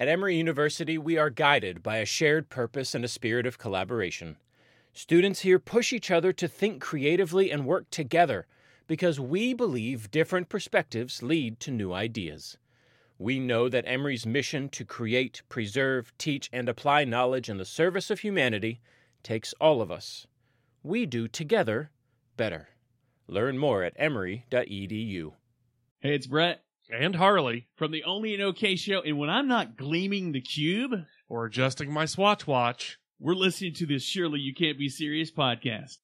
At Emory University, we are guided by a shared purpose and a spirit of collaboration. Students here push each other to think creatively and work together because we believe different perspectives lead to new ideas. We know that Emory's mission to create, preserve, teach, and apply knowledge in the service of humanity takes all of us. We do together better. Learn more at emory.edu. Hey, it's Brett And Harley. from the Only an OK Show, and when I'm not gleaming the cube, Or adjusting my Swatch watch. we're listening to this Surely You Can't Be Serious podcast.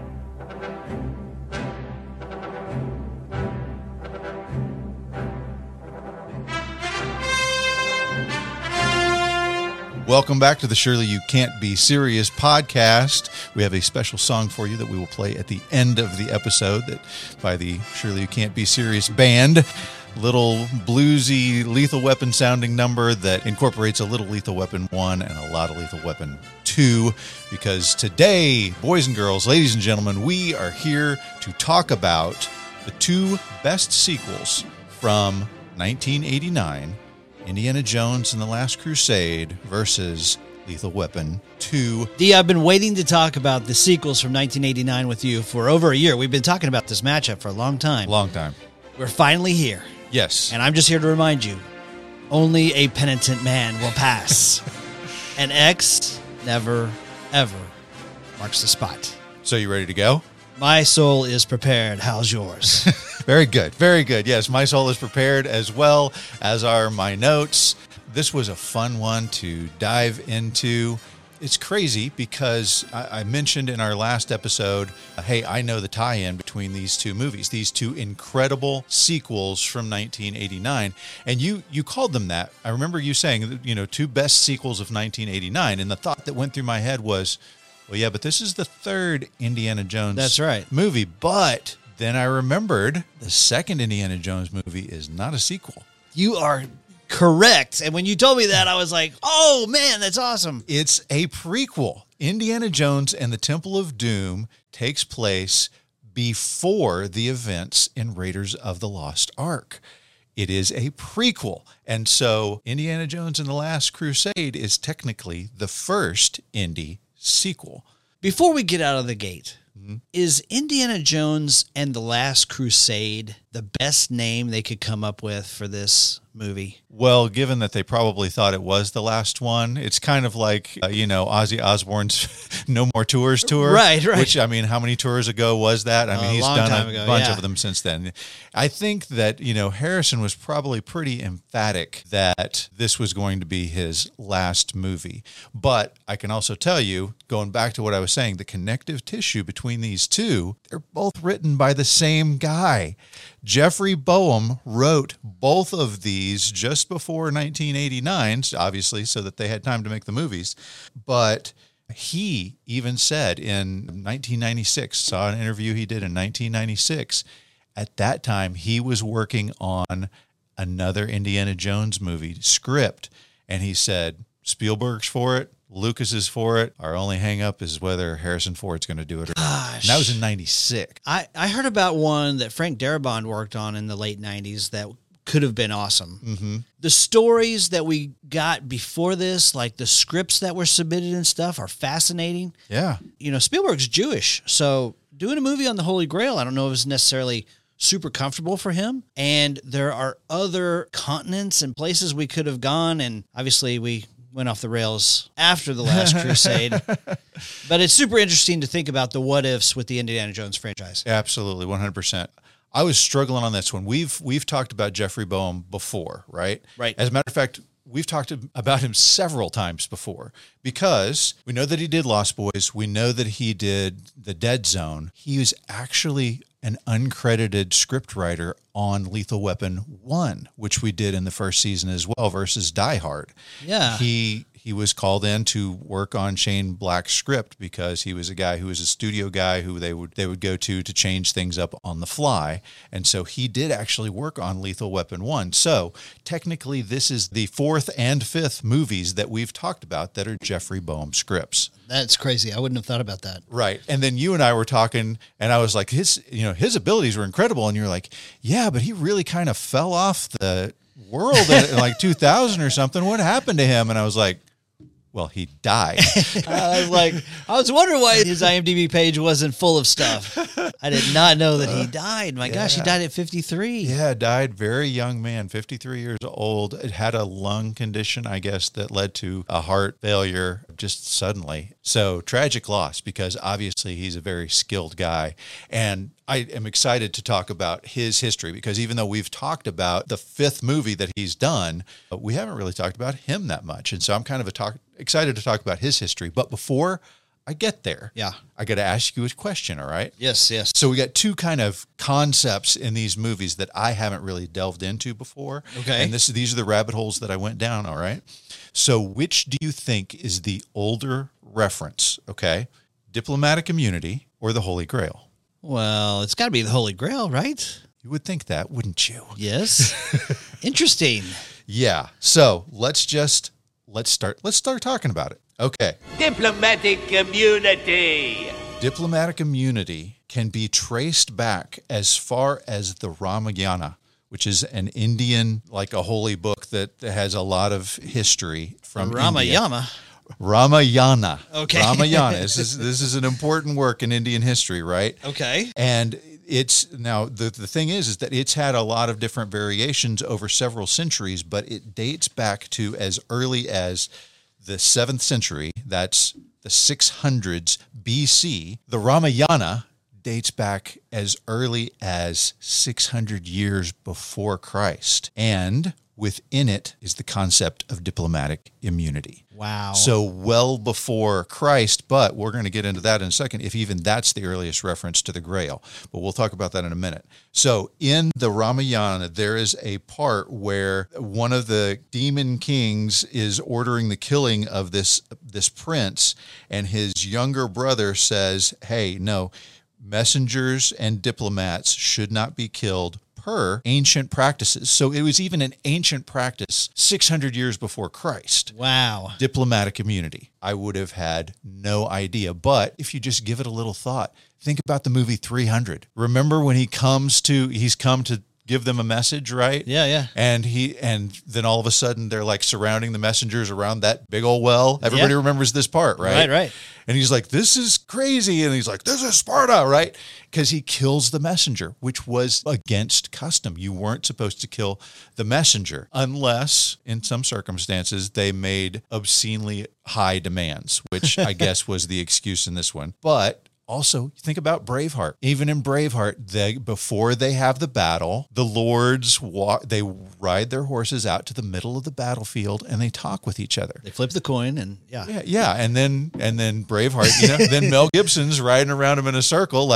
Welcome back to the Surely You Can't Be Serious podcast. We have a special song for you that we will play at the end of the episode that by the Surely You Can't Be Serious band. Little bluesy Lethal Weapon sounding number that incorporates a little Lethal Weapon 1 and a lot of Lethal Weapon 2. Because today, boys and girls, ladies and gentlemen, we are here to talk about the two best sequels from 1989, Indiana Jones and the Last Crusade versus Lethal Weapon 2. D, I've been waiting to talk about the sequels from 1989 with you for over a year. We've been talking about this matchup for a long time. Long time. We're finally here. Yes. And I'm just here to remind you, only a penitent man will pass. And X never, ever marks the spot. So you ready to go? My soul is prepared. How's yours? Very good. Very good. Yes, my soul is prepared as well as are my notes. This was a fun one to dive into. It's crazy because I mentioned in our last episode, hey, I know the tie-in between these two movies, these two incredible sequels from 1989. And you called them that. I remember you saying, two best sequels of 1989. And the thought that went through my head was, well, yeah, but this is the third Indiana Jones That's right. movie. But then I remembered the second Indiana Jones movie is not a sequel. You are correct. And when you told me that, I was like, oh, man, that's awesome. It's a prequel. Indiana Jones and the Temple of Doom takes place before the events in Raiders of the Lost Ark. It is a prequel. And so Indiana Jones and the Last Crusade is technically the first Indy sequel. Before we get out of the gate, is Indiana Jones and the Last Crusade the best name they could come up with for this movie? Well, given that they probably thought it was the last one, it's kind of like, Ozzy Osbourne's No More Tours tour. Right. Which, how many tours ago was that? I mean, he's long done time a ago, bunch yeah. of them since then. I think that, Harrison was probably pretty emphatic that this was going to be his last movie. But I can also tell you, going back to what I was saying, the connective tissue between these two, they're both written by the same guy. Jeffrey Boehm wrote both of these just before 1989, obviously, so that they had time to make the movies. But he even said in 1996, saw an interview he did in 1996, at that time he was working on another Indiana Jones movie script. And he said, Spielberg's for it, Lucas is for it. Our only hang up is whether Harrison Ford's going to do it or not. And that was in 96. I heard about one that Frank Darabont worked on in the late 90s that could have been awesome. Mm-hmm. The stories that we got before this, like the scripts that were submitted and stuff, are fascinating. Yeah. Spielberg's Jewish, so doing a movie on the Holy Grail, I don't know if it's necessarily super comfortable for him. And there are other continents and places we could have gone, and obviously we went off the rails after The Last Crusade. But it's super interesting to think about the what ifs with the Indiana Jones franchise. Absolutely, 100%. I was struggling on this one. We've talked about Jeffrey Boehm before, right? Right. As a matter of fact, we've talked about him several times before because we know that he did Lost Boys. We know that he did The Dead Zone. He was actually an uncredited scriptwriter on Lethal Weapon 1, which we did in the first season as well versus Die Hard. Yeah. He was called in to work on Shane Black's script because he was a guy who was a studio guy who they would go to change things up on the fly. And so he did actually work on Lethal Weapon 1. So technically this is the fourth and fifth movies that we've talked about that are Jeffrey Boehm scripts. That's crazy. I wouldn't have thought about that. Right. And then you and I were talking and I was like, his abilities were incredible. And you're like, yeah, but he really kind of fell off the world in like 2000 or something. What happened to him? And I was like, well, he died. I was wondering why his IMDb page wasn't full of stuff. I did not know that he died. My gosh, he died at 53. Yeah, died very young man, 53 years old. It had a lung condition, I guess, that led to a heart failure just suddenly. So tragic loss, because obviously he's a very skilled guy. And I am excited to talk about his history, because even though we've talked about the 5th movie that he's done, we haven't really talked about him that much. And so I'm kind of excited to talk about his history. But before I get there, I got to ask you a question, all right? Yes. So we got 2 kind of concepts in these movies that I haven't really delved into before. Okay. And these are the rabbit holes that I went down, all right? So which do you think is the older reference, okay? Diplomatic immunity or the Holy Grail? Well, it's got to be the Holy Grail, right? You would think that, wouldn't you? Yes. Interesting. Yeah. So let's start talking about it. Okay. Diplomatic immunity. Diplomatic immunity can be traced back as far as the Ramayana, which is an Indian, like a holy book that has a lot of history from Ramayana. Ramayana. Okay. Ramayana. This is an important work in Indian history, right? Okay. And it's now the thing is that it's had a lot of different variations over several centuries, but it dates back to as early as the 7th century. That's the 600s BC. The Ramayana dates back as early as 600 years before Christ. And within it is the concept of diplomatic immunity. Wow. So well before Christ, but we're going to get into that in a second, if even that's the earliest reference to the Grail. But we'll talk about that in a minute. So in the Ramayana, there is a part where one of the demon kings is ordering the killing of this prince, and his younger brother says, hey, no, messengers and diplomats should not be killed per ancient practices. So it was even an ancient practice 600 years before Christ. Wow. Diplomatic immunity. I would have had no idea. But if you just give it a little thought, think about the movie 300. Remember when he's come to give them a message, right? Yeah. And then all of a sudden they're like surrounding the messengers around that big old well. Everybody remembers this part, right? Right. And he's like, this is crazy. And he's like, this is Sparta, right? Because he kills the messenger, which was against custom. You weren't supposed to kill the messenger unless, in some circumstances, they made obscenely high demands, which I guess was the excuse in this one. But also, think about Braveheart. Even in Braveheart, before they have the battle, the lords they ride their horses out to the middle of the battlefield and they talk with each other. They flip the coin and Yeah. And then Braveheart, then Mel Gibson's riding around him in a circle,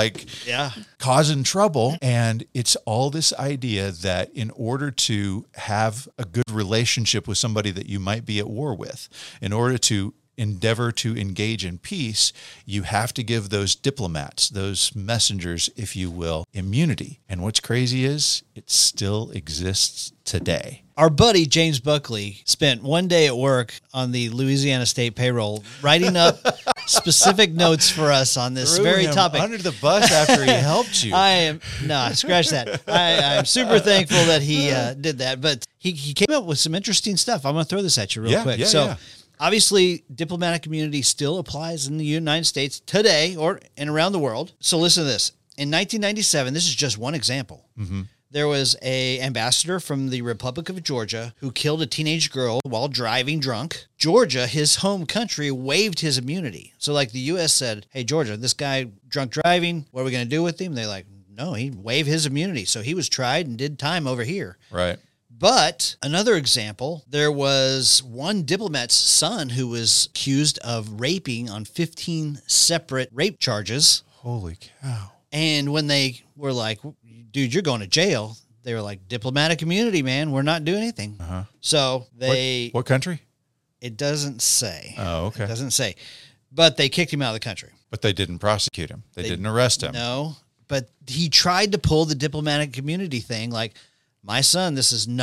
causing trouble. And it's all this idea that in order to have a good relationship with somebody that you might be at war with, in order to endeavor to engage in peace, you have to give those diplomats, those messengers, if you will, immunity. And what's crazy is it still exists today. Our buddy James Buckley spent one day at work on the Louisiana State payroll writing up specific notes for us on this very topic. Under the bus after he helped you. Scratch that. I'm super thankful that he did that, but he came up with some interesting stuff. I'm going to throw this at you real quick. Obviously, diplomatic immunity still applies in the United States today and around the world. So listen to this. In 1997, this is just one example. Mm-hmm. There was an ambassador from the Republic of Georgia who killed a teenage girl while driving drunk. Georgia, his home country, waived his immunity. So like the U.S. said, hey, Georgia, this guy drunk driving, what are we going to do with him? They're like, no, he waived his immunity. So he was tried and did time over here. Right. But another example, there was one diplomat's son who was accused of raping on 15 separate rape charges. Holy cow. And when they were like, dude, you're going to jail, they were like, diplomatic immunity, man. We're not doing anything. Uh-huh. So they... What country? It doesn't say. Oh, okay. It doesn't say. But they kicked him out of the country. But they didn't prosecute him. They didn't arrest him. No, but he tried to pull the diplomatic immunity thing like, my son, this is not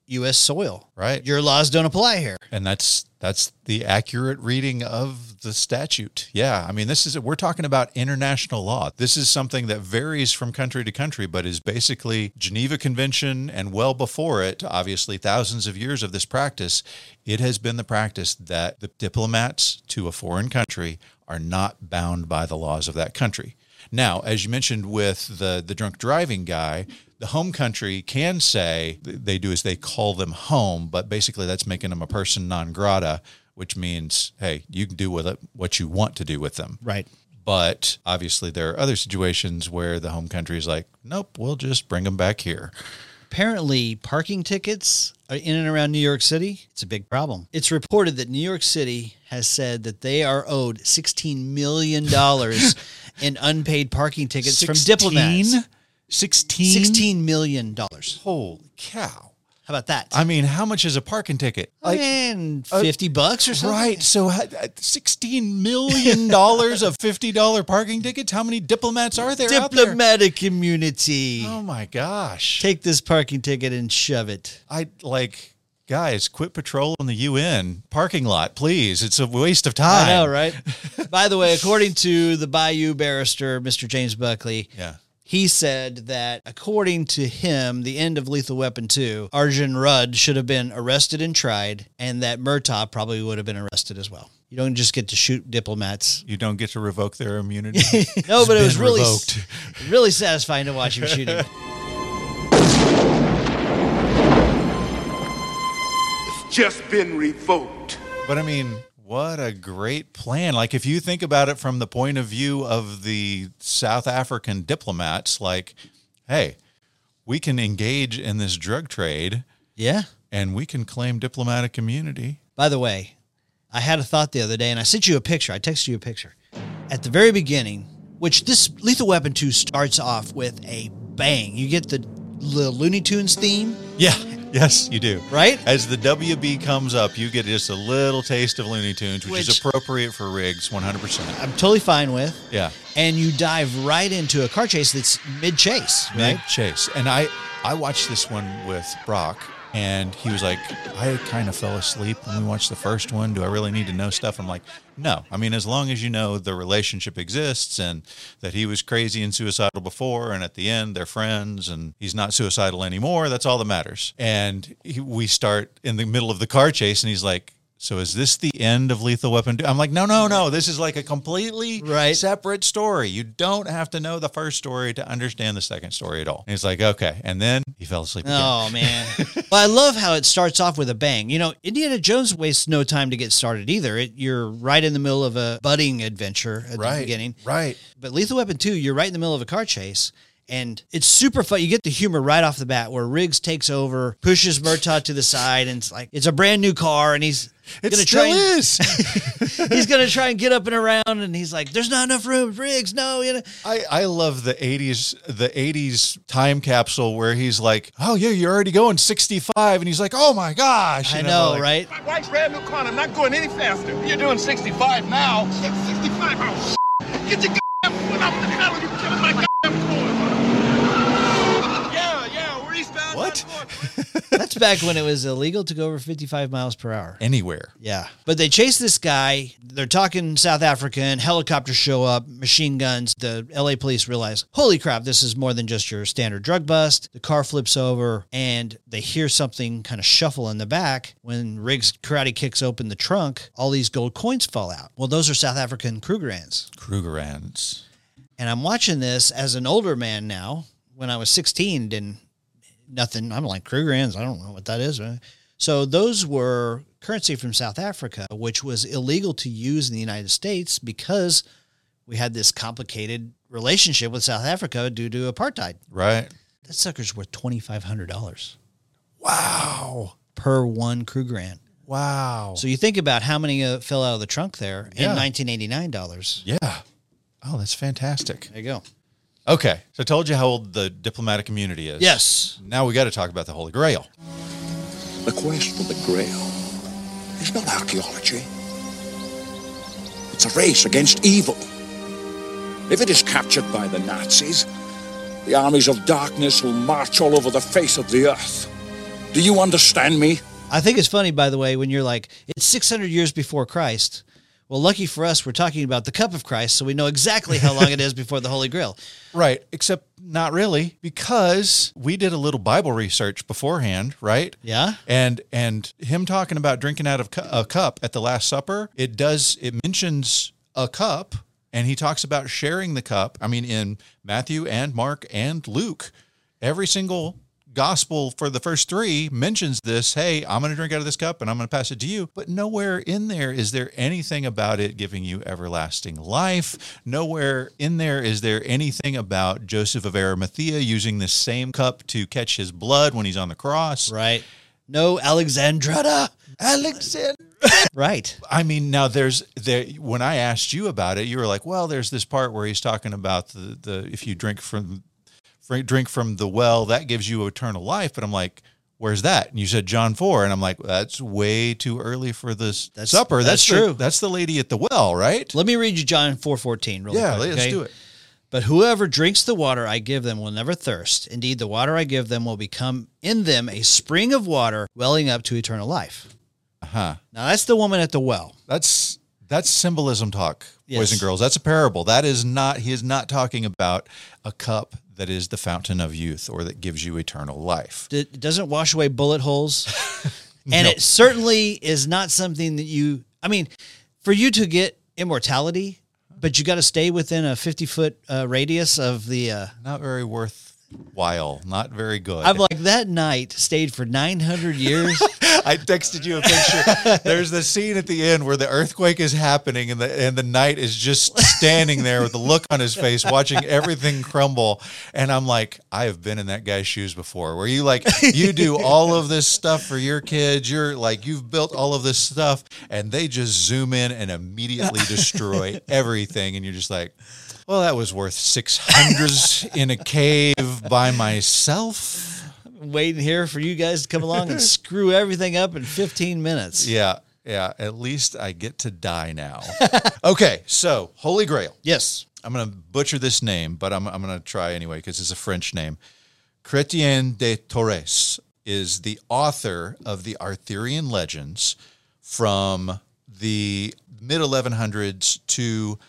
U.S. soil. Right. Your laws don't apply here. And that's the accurate reading of the statute. Yeah, I mean, we're talking about international law. This is something that varies from country to country, but is basically Geneva Convention, and well before it, obviously thousands of years of this practice. It has been the practice that the diplomats to a foreign country are not bound by the laws of that country. Now, as you mentioned with the drunk driving guy, the home country can say, they do as they call them home, but basically that's making them a person non grata, which means, hey, you can do with it what you want to do with them. Right. But obviously there are other situations where the home country is like, nope, we'll just bring them back here. Apparently, parking tickets in and around New York City, it's a big problem. It's reported that New York City has said that they are owed $16 million in unpaid parking tickets from diplomats. 16 million dollars. Holy cow. How about that? I mean, how much is a parking ticket? Like $50 or something. Right. So $16 million of $50 parking tickets. How many diplomats are there out there? Diplomatic immunity. Oh my gosh. Take this parking ticket and shove it. Guys, quit patrolling the UN parking lot, please. It's a waste of time. I know, right? By the way, according to the Bayou barrister, Mr. James Buckley, he said that according to him, the end of Lethal Weapon 2, Arjun Rudd should have been arrested and tried, and that Murtaugh probably would have been arrested as well. You don't just get to shoot diplomats. You don't get to revoke their immunity. No, but it was really, revoked. really satisfying to watch him shooting. It's just been revoked. But I mean, what a great plan. Like, if you think about it from the point of view of the South African diplomats, like, hey, we can engage in this drug trade. Yeah. And we can claim diplomatic immunity. By the way, I had a thought the other day, and I sent you a picture. I texted you a picture. At the very beginning, which this Lethal Weapon 2 starts off with a bang. You get the Looney Tunes theme. Yeah. Yes, you do. Right? As the WB comes up, you get just a little taste of Looney Tunes, which is appropriate for Riggs, 100%. I'm totally fine with. Yeah. And you dive right into a car chase that's mid-chase, right? Mid-chase. And I watched this one with Brock, and he was like, I kind of fell asleep when we watched the first one. Do I really need to know stuff? I'm like, no. I mean, as long as you know the relationship exists and that he was crazy and suicidal before, and at the end they're friends and he's not suicidal anymore, that's all that matters. And we start in the middle of the car chase, and he's like, so is this the end of Lethal Weapon 2? I'm like, no. This is like a completely separate story. You don't have to know the first story to understand the second story at all. And he's like, okay. And then he fell asleep again. Oh, man. Well, I love how it starts off with a bang. You know, Indiana Jones wastes no time to get started either. You're right in the middle of a budding adventure at the beginning. Right. But Lethal Weapon 2, you're right in the middle of a car chase. And it's super fun. You get the humor right off the bat where Riggs takes over, pushes Murtaugh to the side, and it's like, it's a brand new car, and he's going to try. He's going to try and get up and around, and he's like, there's not enough room, Riggs, no. You know? I love the 80s time capsule where he's like, oh, yeah, you're already going 65. And he's like, oh, my gosh. I know, right? My wife's brand new car, and I'm not going any faster. You're doing 65 now. 65, oh, get your goddamn foot off the pedal. You're killing my goddamn car. What? That's back when it was illegal to go over 55 miles per hour. Anywhere. Yeah. But they chase this guy. They're talking South African. Helicopters show up, machine guns. The LA police realize, holy crap, this is more than just your standard drug bust. The car flips over, and they hear something kind of shuffle in the back. When Riggs karate kicks open the trunk, all these gold coins fall out. Well, those are South African Krugerrands. Krugerrands. And I'm watching this as an older man now. When I was 16, didn't nothing. I'm like, Krugerrands, I don't know what that is. So those were currency from South Africa, which was illegal to use in the United States because we had this complicated relationship with South Africa due to apartheid. Right. That sucker's worth $2,500. Wow. Per one Krugerrand. Wow. So you think about how many fell out of the trunk there in $1989. Yeah. Oh, that's fantastic. There you go. Okay, so I told you how old the diplomatic immunity is. Yes. Now we got to talk about the Holy Grail. The quest for the Grail is not archaeology. It's a race against evil. If it is captured by the Nazis, the armies of darkness will march all over the face of the earth, Do you understand me? I think it's funny, by the way, when you're like, it's 600 years before Christ. Well, lucky for us, we're talking about the cup of Christ, so we know exactly how long it is before the Holy Grail. Right, except not really, because we did a little Bible research beforehand, right? Yeah. And him talking about drinking out of a cup at the Last Supper, it mentions a cup, and he talks about sharing the cup. I mean, in Matthew and Mark and Luke, every single gospel for the first three mentions this. Hey, I'm going to drink out of this cup and I'm going to pass it to you. But nowhere in there is there anything about it giving you everlasting life. Nowhere in there is there anything about Joseph of Arimathea using the same cup to catch his blood when he's on the cross. Right. No Alexandretta. Right. I mean, now when I asked you about it, you were like, well, there's this part where he's talking about the if you drink from the well, that gives you eternal life. But I'm like, where's that? And you said John 4. And I'm like, that's way too early for this supper. That's true. That's the lady at the well, right? Let me read you John 4:14 really quick. Let's do it. But whoever drinks the water I give them will never thirst. Indeed, the water I give them will become in them a spring of water welling up to eternal life. Uh-huh. Now, that's the woman at the well. That's symbolism talk, Yes. boys and girls. That's a parable. He is not talking about a cup that is the fountain of youth or that gives you eternal life. It doesn't wash away bullet holes. And it certainly is not something that for you to get immortality, but you got to stay within a 50-foot radius of the... Not very worthwhile. Not very good. I'm like, that night stayed for 900 years. I texted you a picture. There's the scene at the end where the earthquake is happening and the knight is just standing there with the look on his face, watching everything crumble. And I'm like, I have been in that guy's shoes before, where you do all of this stuff for your kids. You've built all of this stuff, and they just zoom in and immediately destroy everything. And you're just like, well, that was worth 600s in a cave by myself. Waiting here for you guys to come along and screw everything up in 15 minutes. Yeah. At least I get to die now. Okay, so Holy Grail. Yes. I'm going to butcher this name, but I'm going to try anyway because it's a French name. Chrétien de Troyes is the author of the Arthurian legends from the mid-1100s to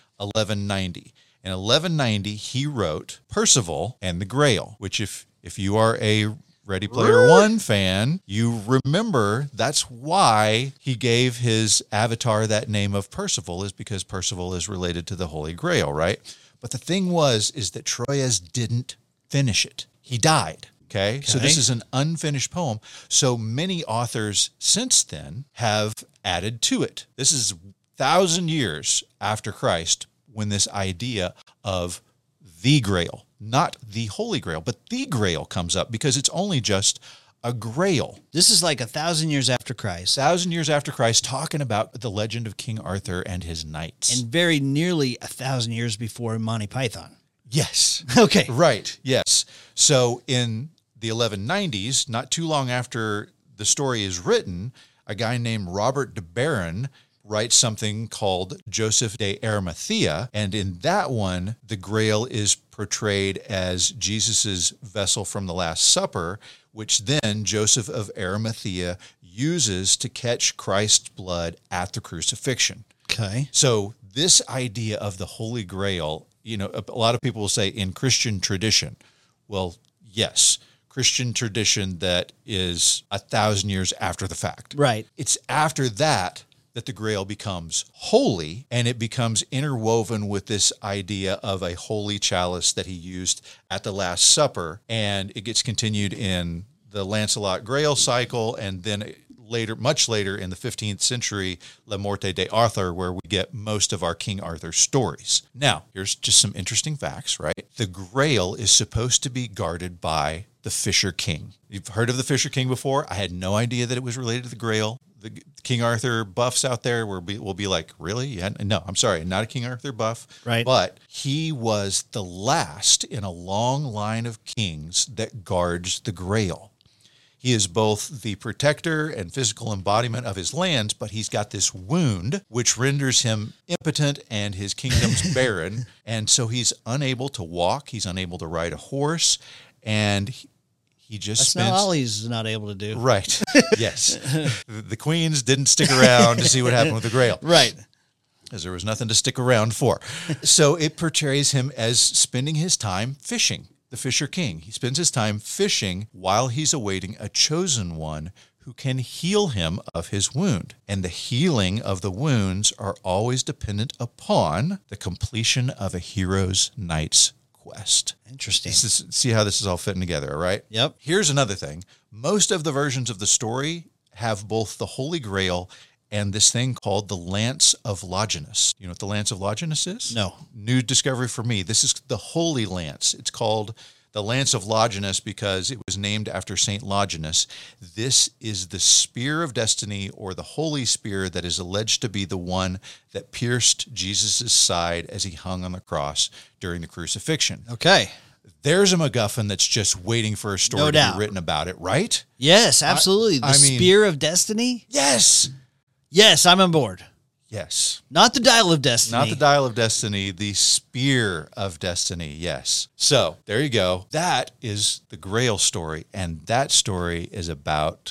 1190. In 1190, he wrote Percival and the Grail, which if you are a Ready Player One fan, you remember that's why he gave his avatar that name of Percival, is because Percival is related to the Holy Grail, right? But the thing is that Troyes didn't finish it. He died, okay? So this is an unfinished poem. So many authors since then have added to it. This is 1,000 years after Christ when this idea of the Grail, not the Holy Grail, but the Grail comes up because it's only just a grail. This is like 1,000 years after Christ. 1,000 years after Christ, talking about the legend of King Arthur and his knights. And very nearly 1,000 years before Monty Python. Yes. Okay. Right. Yes. So in the 1190s, not too long after the story is written, a guy named Robert de Baron writes something called Joseph de Arimathea. And in that one, the Grail is portrayed as Jesus's vessel from the Last Supper, which then Joseph of Arimathea uses to catch Christ's blood at the crucifixion. Okay. So this idea of the Holy Grail, a lot of people will say in Christian tradition. Well, yes, Christian tradition that is 1,000 years after the fact. Right. It's after that the Grail becomes holy, and it becomes interwoven with this idea of a holy chalice that he used at the Last Supper, and it gets continued in the Lancelot Grail cycle, and then later, much later in the 15th century, La Morte de Arthur, where we get most of our King Arthur stories. Now, here's just some interesting facts, right? The Grail is supposed to be guarded by the Fisher King. You've heard of the Fisher King before? I had no idea that it was related to the Grail. The King Arthur buffs out there will be like, really? Yeah, no, I'm sorry, not a King Arthur buff. Right. But he was the last in a long line of kings that guards the Grail. He is both the protector and physical embodiment of his lands, but he's got this wound which renders him impotent and his kingdom's barren. And so he's unable to walk. He's unable to ride a horse. And He just That's spent not all he's not able to do. right. Yes, the queens didn't stick around to see what happened with the Grail, Right. because there was nothing to stick around for. So it portrays him as spending his time fishing. The Fisher King. He spends his time fishing while he's awaiting a chosen one who can heal him of his wound. And the healing of the wounds are always dependent upon the completion of a hero's knight's quest. Interesting. See how this is all fitting together, all right? Yep. Here's another thing. Most of the versions of the story have both the Holy Grail and this thing called the Lance of Longinus. You know what the Lance of Longinus is? No. New discovery for me. This is the Holy Lance. It's called the Lance of Longinus because it was named after St. Longinus. This is the spear of destiny, or the holy spear that is alleged to be the one that pierced Jesus' side as he hung on the cross during the crucifixion. Okay. There's a MacGuffin that's just waiting for a story No to doubt. be written about it, right? Yes, absolutely. I The mean- Spear of Destiny? Yes. Yes, I'm on board. Yes. Not the Dial of Destiny. Not the Dial of Destiny, the Spear of Destiny. Yes. So there you go. That is the Grail story. And that story is about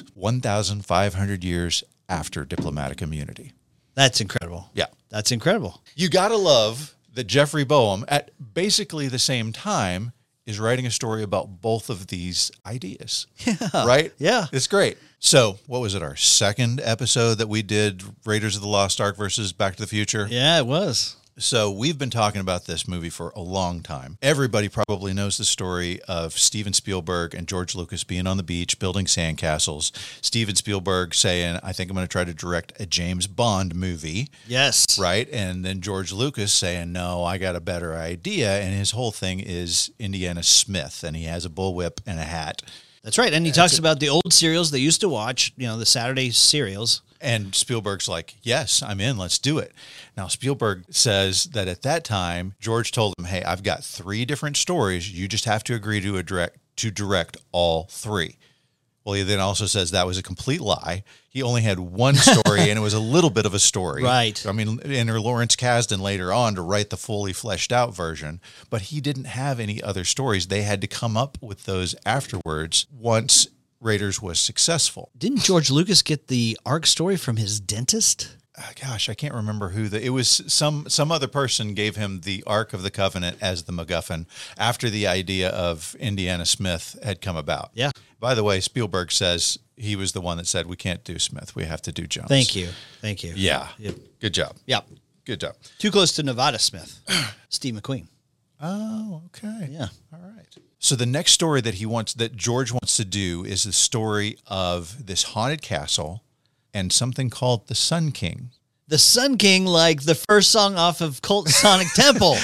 1,500 years after diplomatic immunity. That's incredible. Yeah. That's incredible. You got to love that Jeffrey Boehm, at basically the same time, is writing a story about both of these ideas. Yeah. Right? Yeah. It's great. So, what was it, our second episode that we did, Raiders of the Lost Ark versus Back to the Future? Yeah, it was. So, we've been talking about this movie for a long time. Everybody probably knows the story of Steven Spielberg and George Lucas being on the beach building sandcastles. Steven Spielberg saying, I think I'm going to try to direct a James Bond movie. Yes. Right? And then George Lucas saying, no, I got a better idea. And his whole thing is Indiana Smith, and he has a bullwhip and a hat. That's right. And he talks about the old serials they used to watch, the Saturday serials. And Spielberg's like, yes, I'm in. Let's do it. Now, Spielberg says that at that time, George told him, hey, I've got 3 different stories. You just have to agree to direct all 3. Well, he then also says that was a complete lie. He only had one story, and it was a little bit of a story. Right. I mean, enter Lawrence Kasdan later on to write the fully fleshed out version, but he didn't have any other stories. They had to come up with those afterwards once Raiders was successful. Didn't George Lucas get the Ark story from his dentist? Gosh, I can't remember who it was. Some other person gave him the Ark of the Covenant as the MacGuffin after the idea of Indiana Smith had come about. Yeah. By the way, Spielberg says he was the one that said, we can't do Smith. We have to do Jones. Thank you. Yeah. Yep. Good job. Yep. Good job. Too close to Nevada Smith. Steve McQueen. Oh, okay. Yeah. All right. So the next story that George wants to do is the story of this haunted castle and something called the Sun King. The Sun King, like the first song off of Cult Sonic Temple.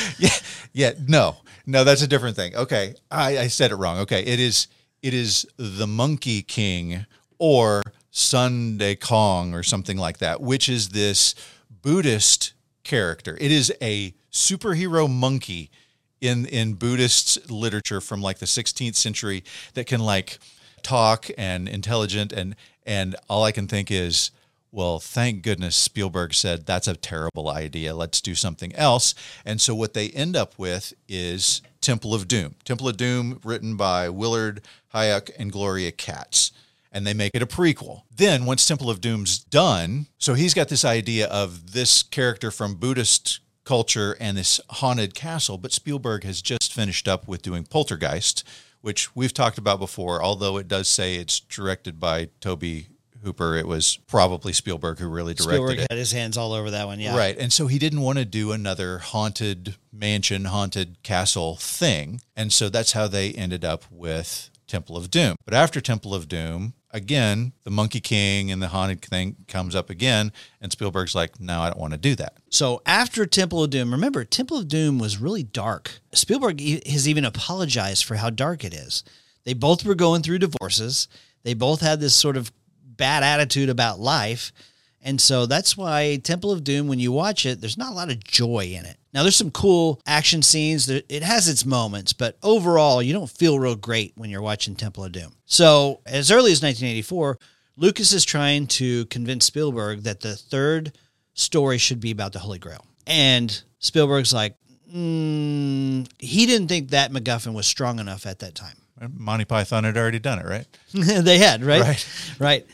No, that's a different thing. Okay, I said it wrong. Okay, it is the Monkey King or Sunday Kong or something like that, which is this Buddhist character. It is a superhero monkey in Buddhist literature from like the 16th century that can like talk and intelligent and all I can think is, well, thank goodness Spielberg said that's a terrible idea. Let's do something else. And so what they end up with is Temple of Doom. Temple of Doom, written by Willard Huyck and Gloria Katz. And they make it a prequel. Then once Temple of Doom's done, so he's got this idea of this character from Buddhist culture and this haunted castle, but Spielberg has just finished up with doing Poltergeist, which we've talked about before, although it does say it's directed by Tobe Hooper. It was probably Spielberg who really directed Spielberg it. had his hands all over that one, yeah. Right. And so he didn't want to do another haunted mansion, haunted castle thing. And so that's how they ended up with Temple of Doom. But after Temple of Doom, again, the Monkey King and the haunted thing comes up again, and Spielberg's like, no, I don't want to do that. So after Temple of Doom, remember, Temple of Doom was really dark. Spielberg has even apologized for how dark it is. They both were going through divorces. They both had this sort of bad attitude about life. And so that's why Temple of Doom, when you watch it, there's not a lot of joy in it. Now, there's some cool action scenes. It has its moments, but overall, you don't feel real great when you're watching Temple of Doom. So as early as 1984, Lucas is trying to convince Spielberg that the third story should be about the Holy Grail. And Spielberg's like, he didn't think that MacGuffin was strong enough at that time. Monty Python had already done it, right? They had, right? Right.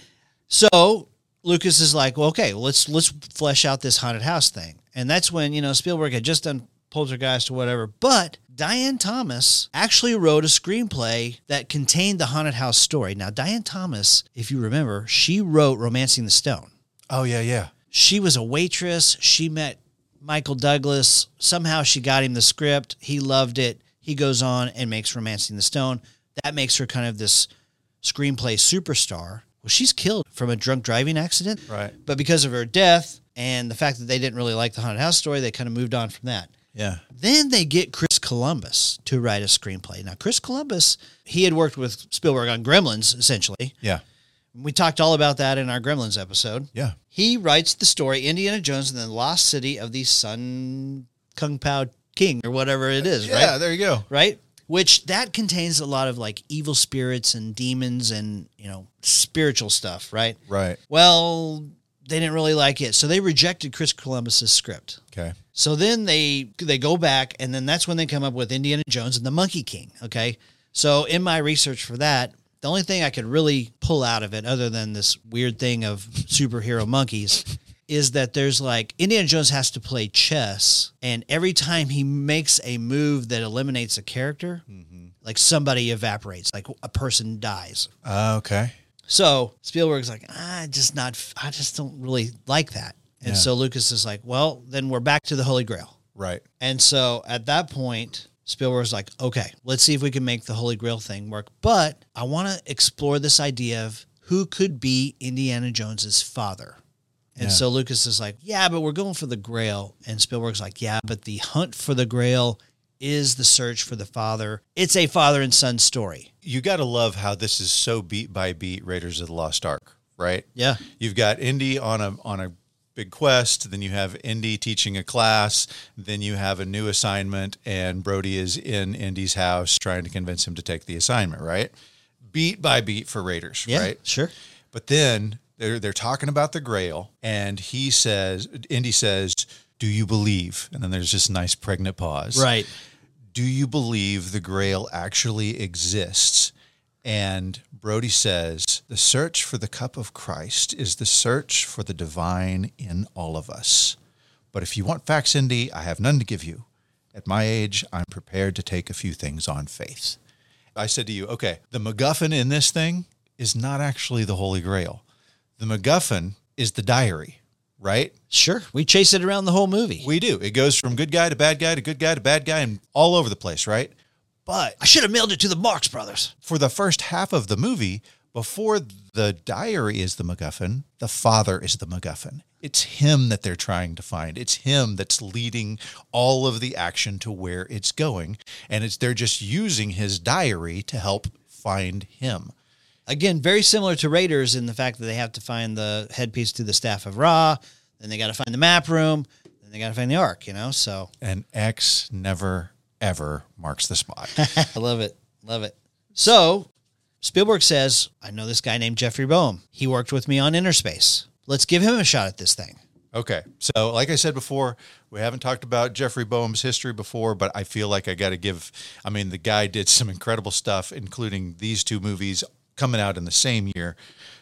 So Lucas is like, well, okay, let's flesh out this haunted house thing. And that's when, Spielberg had just done Poltergeist or whatever. But Diane Thomas actually wrote a screenplay that contained the haunted house story. Now, Diane Thomas, if you remember, she wrote Romancing the Stone. Oh, yeah. She was a waitress. She met Michael Douglas. Somehow she got him the script. He loved it. He goes on and makes Romancing the Stone. That makes her kind of this screenplay superstar. Well, she's killed from a drunk driving accident. Right. But because of her death and the fact that they didn't really like the haunted house story, they kind of moved on from that. Yeah. Then they get Chris Columbus to write a screenplay. Now, Chris Columbus, he had worked with Spielberg on Gremlins, essentially. Yeah. We talked all about that in our Gremlins episode. Yeah. He writes the story, Indiana Jones and the Lost City of the Sun Kung Pao King, or whatever it is, right? Yeah, there you go. Right? Which that contains a lot of like evil spirits and demons and, spiritual stuff, right? Right. Well, they didn't really like it. So they rejected Chris Columbus's script. Okay. So then they go back, and then that's when they come up with Indiana Jones and the Monkey King, okay? So in my research for that, the only thing I could really pull out of it, other than this weird thing of superhero monkeys, is that there's like Indiana Jones has to play chess, and every time he makes a move that eliminates a character, like somebody evaporates, like a person dies. Okay. So Spielberg's like, I just don't really like that. And so Lucas is like, well, then we're back to the Holy Grail. Right. And so at that point, Spielberg's like, okay, let's see if we can make the Holy Grail thing work. But I want to explore this idea of who could be Indiana Jones's father. And so Lucas is like, yeah, but we're going for the Grail. And Spielberg's like, yeah, but the hunt for the Grail is the search for the father. It's a father and son story. You got to love how this is so beat by beat Raiders of the Lost Ark, right? Yeah. You've got Indy on a big quest, then you have Indy teaching a class, then you have a new assignment, and Brody is in Indy's house trying to convince him to take the assignment, right? Beat by beat for Raiders, right? Sure. But then they're talking about the Grail, and Indy says, do you believe? And then there's this nice pregnant pause. Right. Do you believe the Grail actually exists? And Brody says, the search for the cup of Christ is the search for the divine in all of us. But if you want facts, Indy, I have none to give you. At my age, I'm prepared to take a few things on faith. I said to you, okay, the MacGuffin in this thing is not actually the Holy Grail. The MacGuffin is the diary, right? Sure. We chase it around the whole movie. We do. It goes from good guy to bad guy to good guy to bad guy and all over the place, right? But I should have mailed it to the Marx Brothers. For the first half of the movie, before the diary is the MacGuffin, the father is the MacGuffin. It's him that they're trying to find. It's him that's leading all of the action to where it's going. And they're just using his diary to help find him. Again, very similar to Raiders in the fact that they have to find the headpiece to the Staff of Ra, then they got to find the map room, then they got to find the Ark, so. And X never, ever marks the spot. I love it. Love it. So Spielberg says, I know this guy named Jeffrey Boehm. He worked with me on Inner Space. Let's give him a shot at this thing. Okay. So like I said before, we haven't talked about Jeffrey Boehm's history before, but I feel like I got to the guy did some incredible stuff, including these two movies coming out in the same year.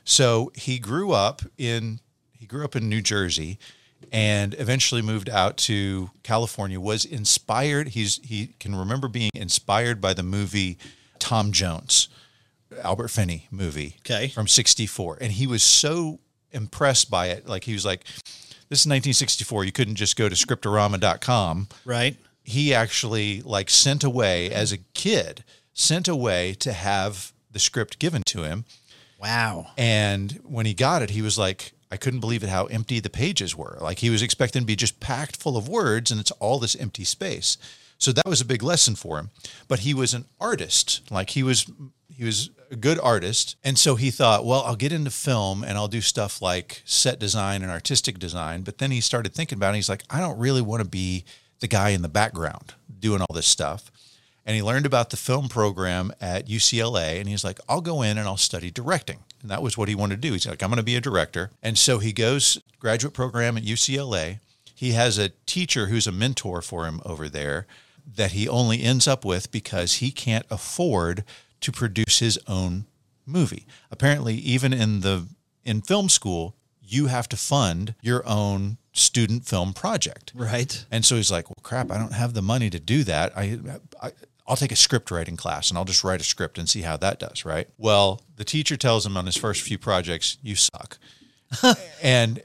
So he grew up in New Jersey and eventually moved out to California, was inspired. He can remember being inspired by the movie Tom Jones, Albert Finney movie from 1964. And he was so impressed by it. Like he was like, this is 1964. You couldn't just go to scriptorama.com. Right. He actually sent away to have the script given to him. Wow. And when he got it, he was like, I couldn't believe it how empty the pages were. Like he was expecting to be just packed full of words, and it's all this empty space. So that was a big lesson for him. But he was an artist. Like he was a good artist. And so he thought, well, I'll get into film and I'll do stuff like set design and artistic design. But then he started thinking about it. He's like, I don't really want to be the guy in the background doing all this stuff. And he learned about the film program at UCLA, and he's like, I'll go in and I'll study directing. And that was what he wanted to do. He's like, I'm going to be a director. And so he goes graduate program at UCLA. He has a teacher who's a mentor for him over there that he only ends up with because he can't afford to produce his own movie. Apparently, even in film school, you have to fund your own student film project. Right. And so he's like, well, crap, I don't have the money to do that. I'll take a script writing class and I'll just write a script and see how that does, right? Well, the teacher tells him on his first few projects, you suck. and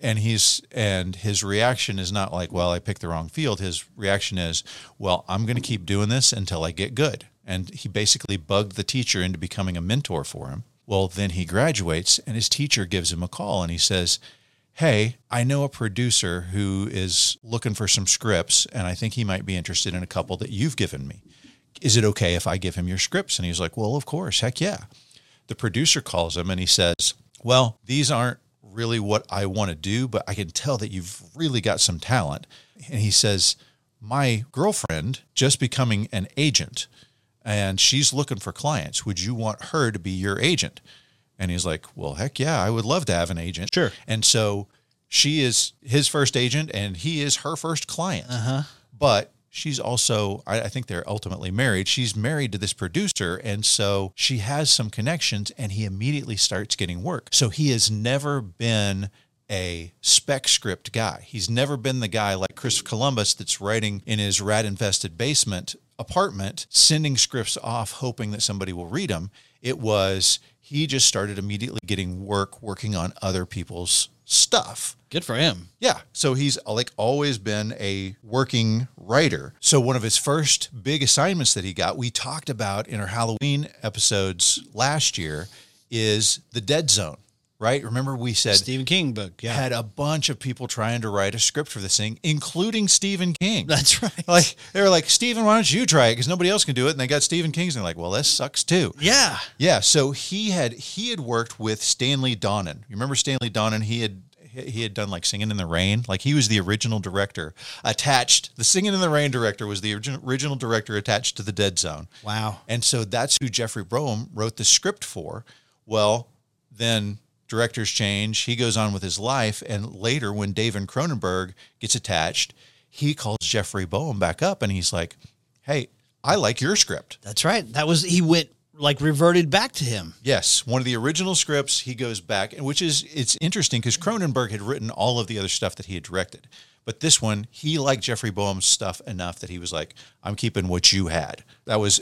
his reaction is not like, well, I picked the wrong field. His reaction is, well, I'm going to keep doing this until I get good. And he basically bugged the teacher into becoming a mentor for him. Well, then he graduates and his teacher gives him a call and he says, hey, I know a producer who is looking for some scripts and I think he might be interested in a couple that you've given me. Is it okay if I give him your scripts? And he's like, well, of course. Heck yeah. The producer calls him and he says, well, these aren't really what I want to do, but I can tell that you've really got some talent. And he says, my girlfriend just becoming an agent and she's looking for clients. Would you want her to be your agent? And he's like, well, heck yeah, I would love to have an agent. Sure. And so she is his first agent and he is her first client. Uh-huh. But she's also, I think they're ultimately married. She's married to this producer. And so she has some connections and he immediately starts getting work. So he has never been a spec script guy. He's never been the guy like Chris Columbus that's writing in his rat-infested basement apartment, sending scripts off, hoping that somebody will read them. It was, he just started immediately getting working on other people's stuff. Good for him. Yeah. So he's like always been a working writer. So one of his first big assignments that he got, we talked about in our Halloween episodes last year, is The Dead Zone, right? Remember we said Stephen King book. Yeah. Had a bunch of people trying to write a script for this thing, including Stephen King. That's right. Like they were like, Stephen, why don't you try it? Because nobody else can do it. And they got Stephen King's and they're like, well, this sucks too. Yeah. Yeah. So he had worked with Stanley Donen. You remember Stanley Donen? He had done like Singing in the Rain. Like he was the original director attached. The Singing in the Rain director was the original director attached to The Dead Zone. Wow. And so that's who Jeffrey Boehm wrote the script for. Well, then directors change. He goes on with his life. And later when David Cronenberg gets attached, he calls Jeffrey Boehm back up and he's like, hey, I like your script. That's right. He reverted back to him. Yes. One of the original scripts, he goes back, and it's interesting because Cronenberg had written all of the other stuff that he had directed. But this one, he liked Jeffrey Boehm's stuff enough that he was like, I'm keeping what you had. That was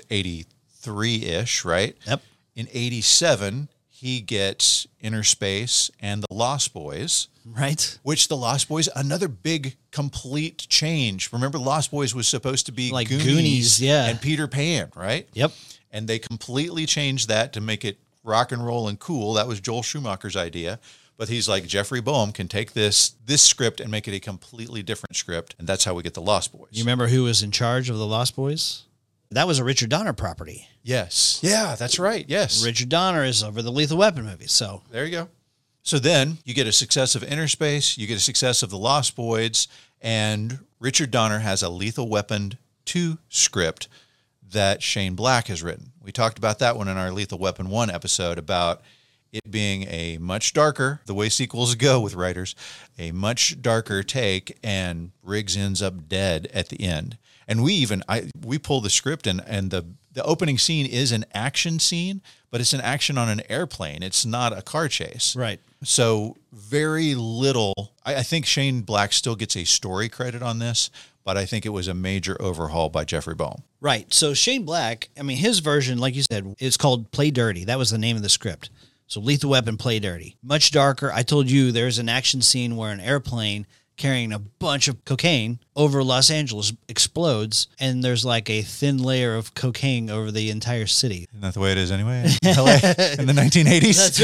83-ish, right? Yep. In 87, he gets Inner Space and The Lost Boys. Right. Which The Lost Boys, another big complete change. Remember, Lost Boys was supposed to be like Goonies, yeah, and Peter Pan, right? Yep. And they completely changed that to make it rock and roll and cool. That was Joel Schumacher's idea. But he's like, Jeffrey Boehm can take this script and make it a completely different script. And that's how we get The Lost Boys. You remember who was in charge of The Lost Boys? That was a Richard Donner property. Yes. Yeah, that's right. Yes. Richard Donner is over the Lethal Weapon movies. So there you go. So then you get a success of Inner Space, you get a success of The Lost Boys, and Richard Donner has a Lethal Weapon 2 script that Shane Black has written. We talked about that one in our Lethal Weapon 1 episode about it being a much darker, the way sequels go with writers, a much darker take, and Riggs ends up dead at the end. And we pull the script and the opening scene is an action scene, but it's an action on an airplane. It's not a car chase. Right. So very little. I think Shane Black still gets a story credit on this, but I think it was a major overhaul by Jeffrey Boehm. Right. So Shane Black, I mean, his version, like you said, it's called Play Dirty. That was the name of the script. So Lethal Weapon, Play Dirty. Much darker. I told you there's an action scene where an airplane carrying a bunch of cocaine over Los Angeles explodes, and there's like a thin layer of cocaine over the entire city. Isn't that the way it is anyway in LA in the 1980s? That's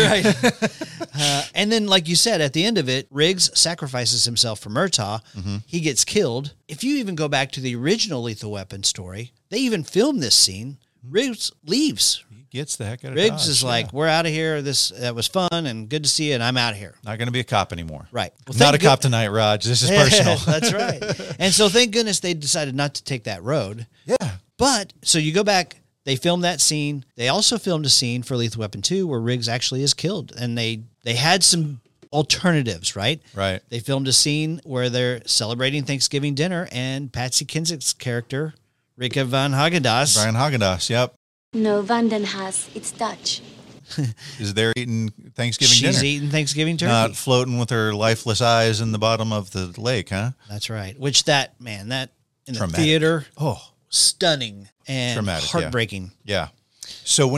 right. And then, like you said, at the end of it, Riggs sacrifices himself for Murtaugh. Mm-hmm. He gets killed. If you even go back to the original Lethal Weapon story, they even filmed this scene. Riggs leaves. Gets the heck out of Riggs Dodge, is like, we're out of here. That was fun and good to see you, and I'm out of here. Not going to be a cop anymore. Right. Well, not a cop tonight, Raj. This is personal. That's right. And so thank goodness they decided not to take that road. Yeah. But so you go back, they filmed that scene. They also filmed a scene for Lethal Weapon 2 where Riggs actually is killed, and they had some alternatives, right? Right. They filmed a scene where they're celebrating Thanksgiving dinner, and Patsy Kensick's character, Rika Van Haagen-Dazs. Brian Haagen-Dazs, yep. No, Vanden has. It's Dutch. Is there eating Thanksgiving She's dinner? eating Thanksgiving turkey. Not floating with her lifeless eyes in the bottom of the lake, huh? That's right. Which that in the Traumatic. theater, Oh, stunning and Traumatic, yeah. heartbreaking. yeah. So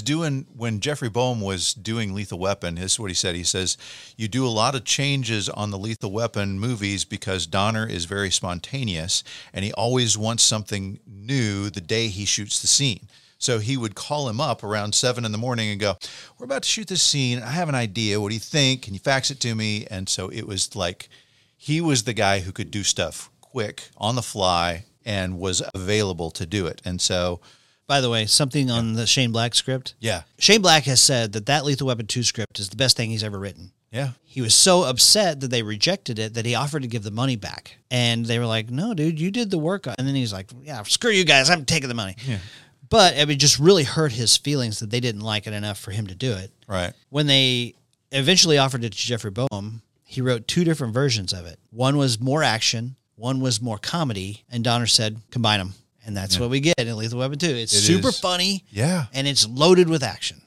when Jeffrey Boehm was doing Lethal Weapon, this is what he said. He says, you do a lot of changes on the Lethal Weapon movies because Donner is very spontaneous and he always wants something new the day he shoots the scene. So he would call him up around 7 a.m. and go, we're about to shoot this scene. I have an idea. What do you think? Can you fax it to me? And so it was like, he was the guy who could do stuff quick on the fly and was available to do it. And so, By the way, something on the Shane Black script. yeah, Shane Black has said that Lethal Weapon 2 script is the best thing he's ever written. yeah. He was so upset that they rejected it that he offered to give the money back. And they were like, no, dude, you did the work. And then he's like, yeah, screw you guys. I'm taking the money. Yeah. But it just really hurt his feelings that they didn't like it enough for him to do it. Right. When they eventually offered it to Jeffrey Boehm, he wrote 2 different versions of it. One was more action, one was more comedy, and Donner said, combine them. And that's what we get in Lethal Weapon 2. It's super is. funny, Yeah. and it's loaded with action.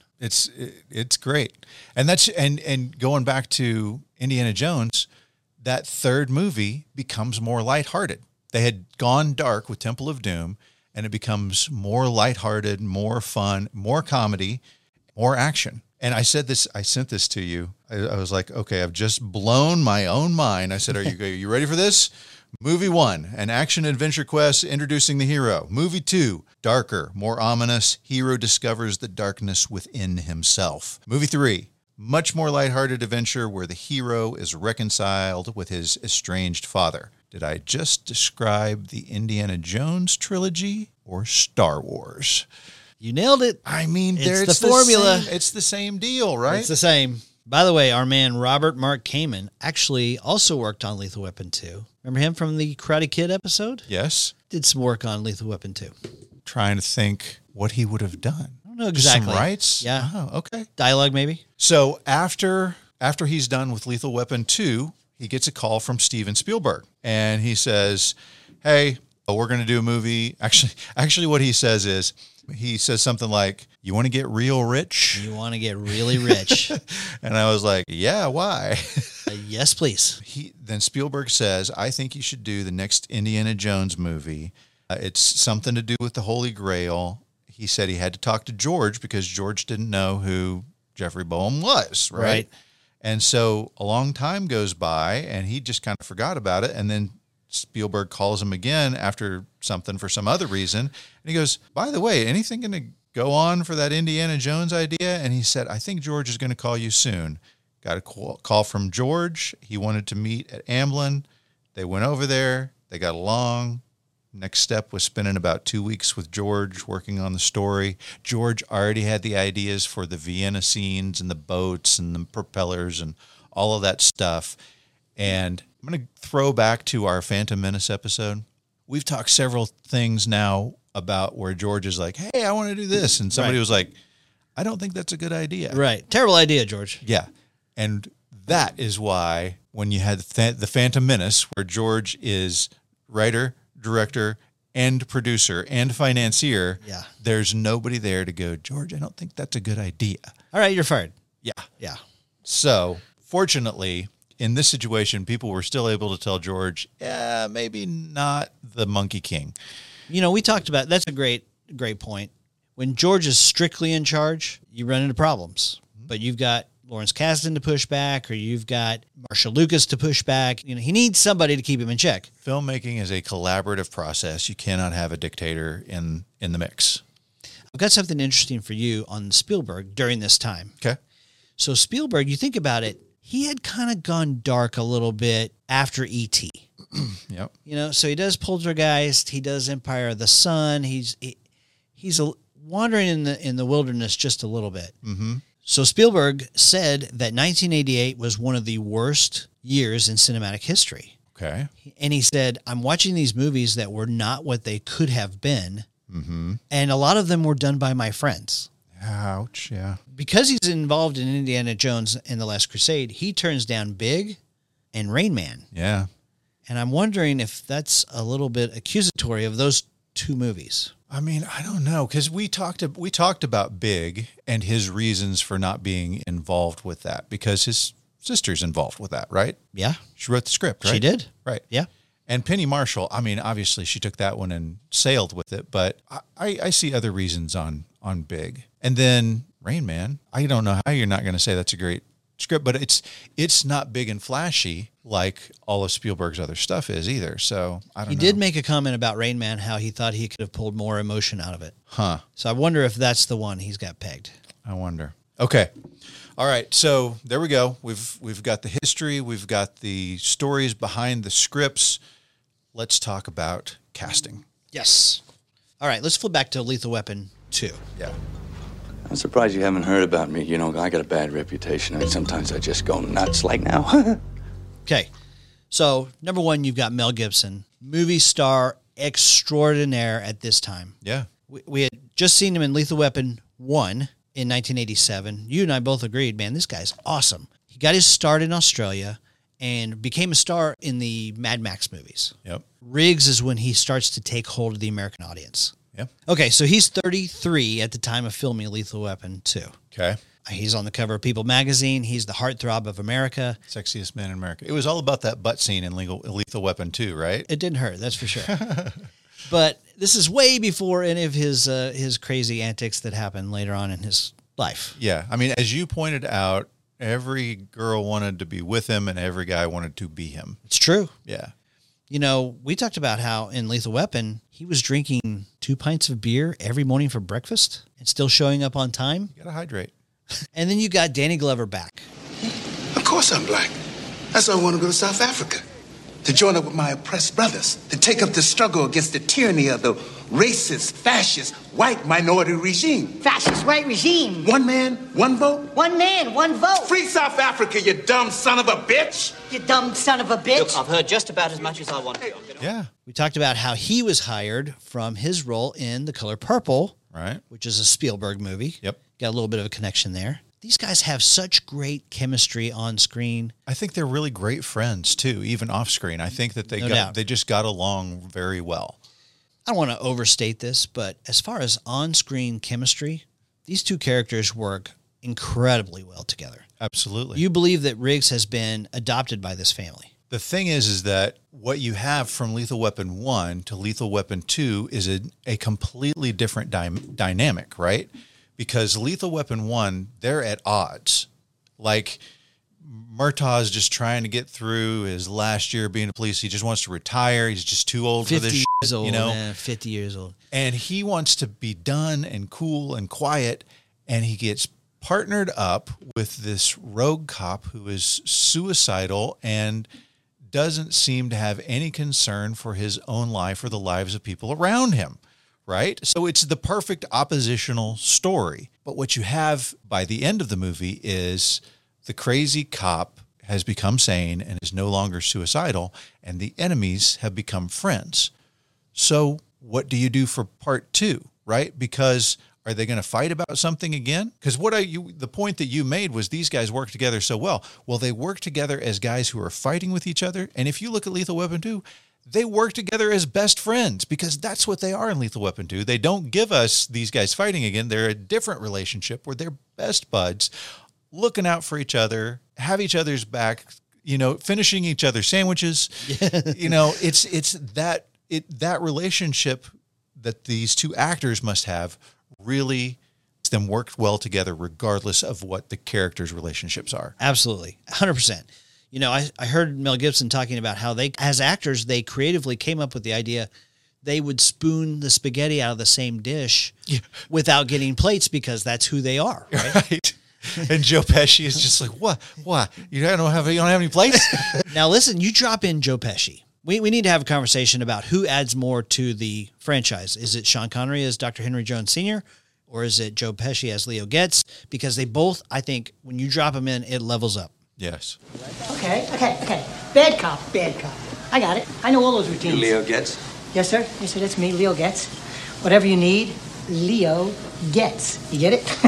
It's great. And that's and going back to Indiana Jones, that third movie becomes more lighthearted. They had gone dark with Temple of Doom, and it becomes more lighthearted, more fun, more comedy, more action. And I sent this to you. I was like, okay, I've just blown my own mind. I said, are you ready for this? Movie 1, an action-adventure quest introducing the hero. Movie 2, darker, more ominous. Hero discovers the darkness within himself. Movie 3, much more lighthearted adventure where the hero is reconciled with his estranged father. Did I just describe the Indiana Jones trilogy or Star Wars? You nailed it. I mean, It's the formula. It's the same deal, right? It's the same. By the way, our man Robert Mark Kamen actually also worked on Lethal Weapon 2. Remember him from the Karate Kid episode? Yes. Did some work on Lethal Weapon 2. Trying to think what he would have done. I don't know exactly. Some rights? Yeah. Oh, okay. Dialogue, maybe? So after he's done with Lethal Weapon 2, he gets a call from Steven Spielberg. And he says, hey, we're going to do a movie. Actually, what he says is, he says something like, you want to get real rich? You want to get really rich. And I was like, yeah, why? Yes, please. Then Spielberg says, I think you should do the next Indiana Jones movie. It's something to do with the Holy Grail. He said he had to talk to George because George didn't know who Jeffrey Boehm was, right? And so a long time goes by and he just kind of forgot about it. And then Spielberg calls him again after something for some other reason. And he goes, by the way, anything going to go on for that Indiana Jones idea? And he said, I think George is going to call you soon. Got a call from George. He wanted to meet at Amblin. They went over there. They got along. Next step was spending about 2 weeks with George working on the story. George already had the ideas for the Vienna scenes and the boats and the propellers and all of that stuff. And I'm going to throw back to our Phantom Menace episode. We've talked several things now about where George is like, hey, I want to do this. And somebody was like, I don't think that's a good idea. Right. Terrible idea, George. Yeah. And that is why when you had the Phantom Menace, where George is writer, director, and producer and financier, there's nobody there to go, George, I don't think that's a good idea. All right, you're fired. Yeah. Yeah. So fortunately, in this situation, people were still able to tell George, yeah, maybe not the Monkey King. You know, we talked about, that's a great point. When George is strictly in charge, you run into problems. But you've got Lawrence Kasdan to push back, or you've got Marshall Lucas to push back. You know, he needs somebody to keep him in check. Filmmaking is a collaborative process. You cannot have a dictator in the mix. I've got something interesting for you on Spielberg during this time. Okay. So Spielberg, you think about it, he had kind of gone dark a little bit after E.T. Yep. You know, so he does Poltergeist, he does Empire of the Sun. He's wandering in the wilderness just a little bit. Mm-hmm. So Spielberg said that 1988 was one of the worst years in cinematic history. Okay. And he said, I'm watching these movies that were not what they could have been. Mm-hmm. And a lot of them were done by my friends. Ouch, yeah. Because he's involved in Indiana Jones and The Last Crusade, he turns down Big and Rain Man. Yeah. And I'm wondering if that's a little bit accusatory of those two movies? I mean, I don't know, because we talked about Big and his reasons for not being involved with that, because his sister's involved with that, right? Yeah. She wrote the script, right? She did. Right. Yeah. And Penny Marshall, I mean, obviously she took that one and sailed with it, but I see other reasons on Big. And then Rain Man, I don't know how you're not going to say that's a great script, but it's not big and flashy like all of Spielberg's other stuff is either. So I don't know. He did make a comment about Rain Man, how he thought he could have pulled more emotion out of it. Huh. So I wonder if that's the one he's got pegged. I wonder. Okay. All right. So there we go. We've got the history. We've got the stories behind the scripts. Let's talk about casting. Yes. All right. Let's flip back to Lethal Weapon 2. Yeah. I'm surprised you haven't heard about me. You know, I got a bad reputation. I mean, sometimes I just go nuts like now. Okay. So, number one, you've got Mel Gibson, movie star extraordinaire at this time. Yeah. We had just seen him in Lethal Weapon 1 in 1987. You and I both agreed, man, this guy's awesome. He got his start in Australia and became a star in the Mad Max movies. Yep. Riggs is when he starts to take hold of the American audience. Yep. Okay, so he's 33 at the time of filming Lethal Weapon 2. Okay. He's on the cover of People magazine. He's the heartthrob of America. Sexiest man in America. It was all about that butt scene in Lethal Weapon 2, right? It didn't hurt, that's for sure. But this is way before any of his crazy antics that happened later on in his life. Yeah. I mean, as you pointed out, every girl wanted to be with him and every guy wanted to be him. It's true. Yeah. You know, we talked about how in Lethal Weapon, he was drinking 2 pints of beer every morning for breakfast and still showing up on time. You got to hydrate. And then you got Danny Glover back. Of course I'm black. That's why I want to go to South Africa. To join up with my oppressed brothers. To take up the struggle against the tyranny of the racist, fascist, white minority regime. Fascist white regime. One man, one vote? One man, one vote. Free South Africa, you dumb son of a bitch! You dumb son of a bitch. Look, I've heard just about as much as I want to. Yeah. We talked about how he was hired from his role in The Color Purple. Right. Which is a Spielberg movie. Yep. Got a little bit of a connection there. These guys have such great chemistry on screen. I think they're really great friends too, even off screen. I think that they just got along very well. I don't want to overstate this, but as far as on-screen chemistry, these two characters work incredibly well together. Absolutely. You believe that Riggs has been adopted by this family. The thing is that what you have from Lethal Weapon 1 to Lethal Weapon 2 is a completely different dynamic, right? Because Lethal Weapon 1, they're at odds. Like, Murtaugh's just trying to get through his last year being a police. He just wants to retire. He's just too old for this shit, 50 years old, you know? man, 50 years old. And he wants to be done and cool and quiet, and he gets partnered up with this rogue cop who is suicidal and doesn't seem to have any concern for his own life or the lives of people around him, right? So it's the perfect oppositional story. But what you have by the end of the movie is the crazy cop has become sane and is no longer suicidal, and the enemies have become friends. So what do you do for part 2, right? Because are they going to fight about something again? Because the point that you made was these guys work together so well. Well, they work together as guys who are fighting with each other. And if you look at Lethal Weapon 2, they work together as best friends because that's what they are in Lethal Weapon 2. They don't give us these guys fighting again. They're a different relationship where they're best buds, looking out for each other, have each other's back, you know, finishing each other's sandwiches. You know, it's that relationship that these two actors must have really them work well together regardless of what the characters' relationships are. Absolutely. 100%. You know, I heard Mel Gibson talking about how they, as actors, they creatively came up with the idea they would spoon the spaghetti out of the same dish without getting plates because that's who they are. Right. And Joe Pesci is just like, what? You don't have any plates? Now listen, you drop in Joe Pesci. We need to have a conversation about who adds more to the franchise. Is it Sean Connery as Dr. Henry Jones Sr. or is it Joe Pesci as Leo Getz? Because they both, I think, when you drop them in, it levels up. Yes. Okay. Bad cop. I got it. I know all those routines. You Leo Getz? Yes, sir. That's me, Leo Getz. Whatever you need, Leo Getz. You get it?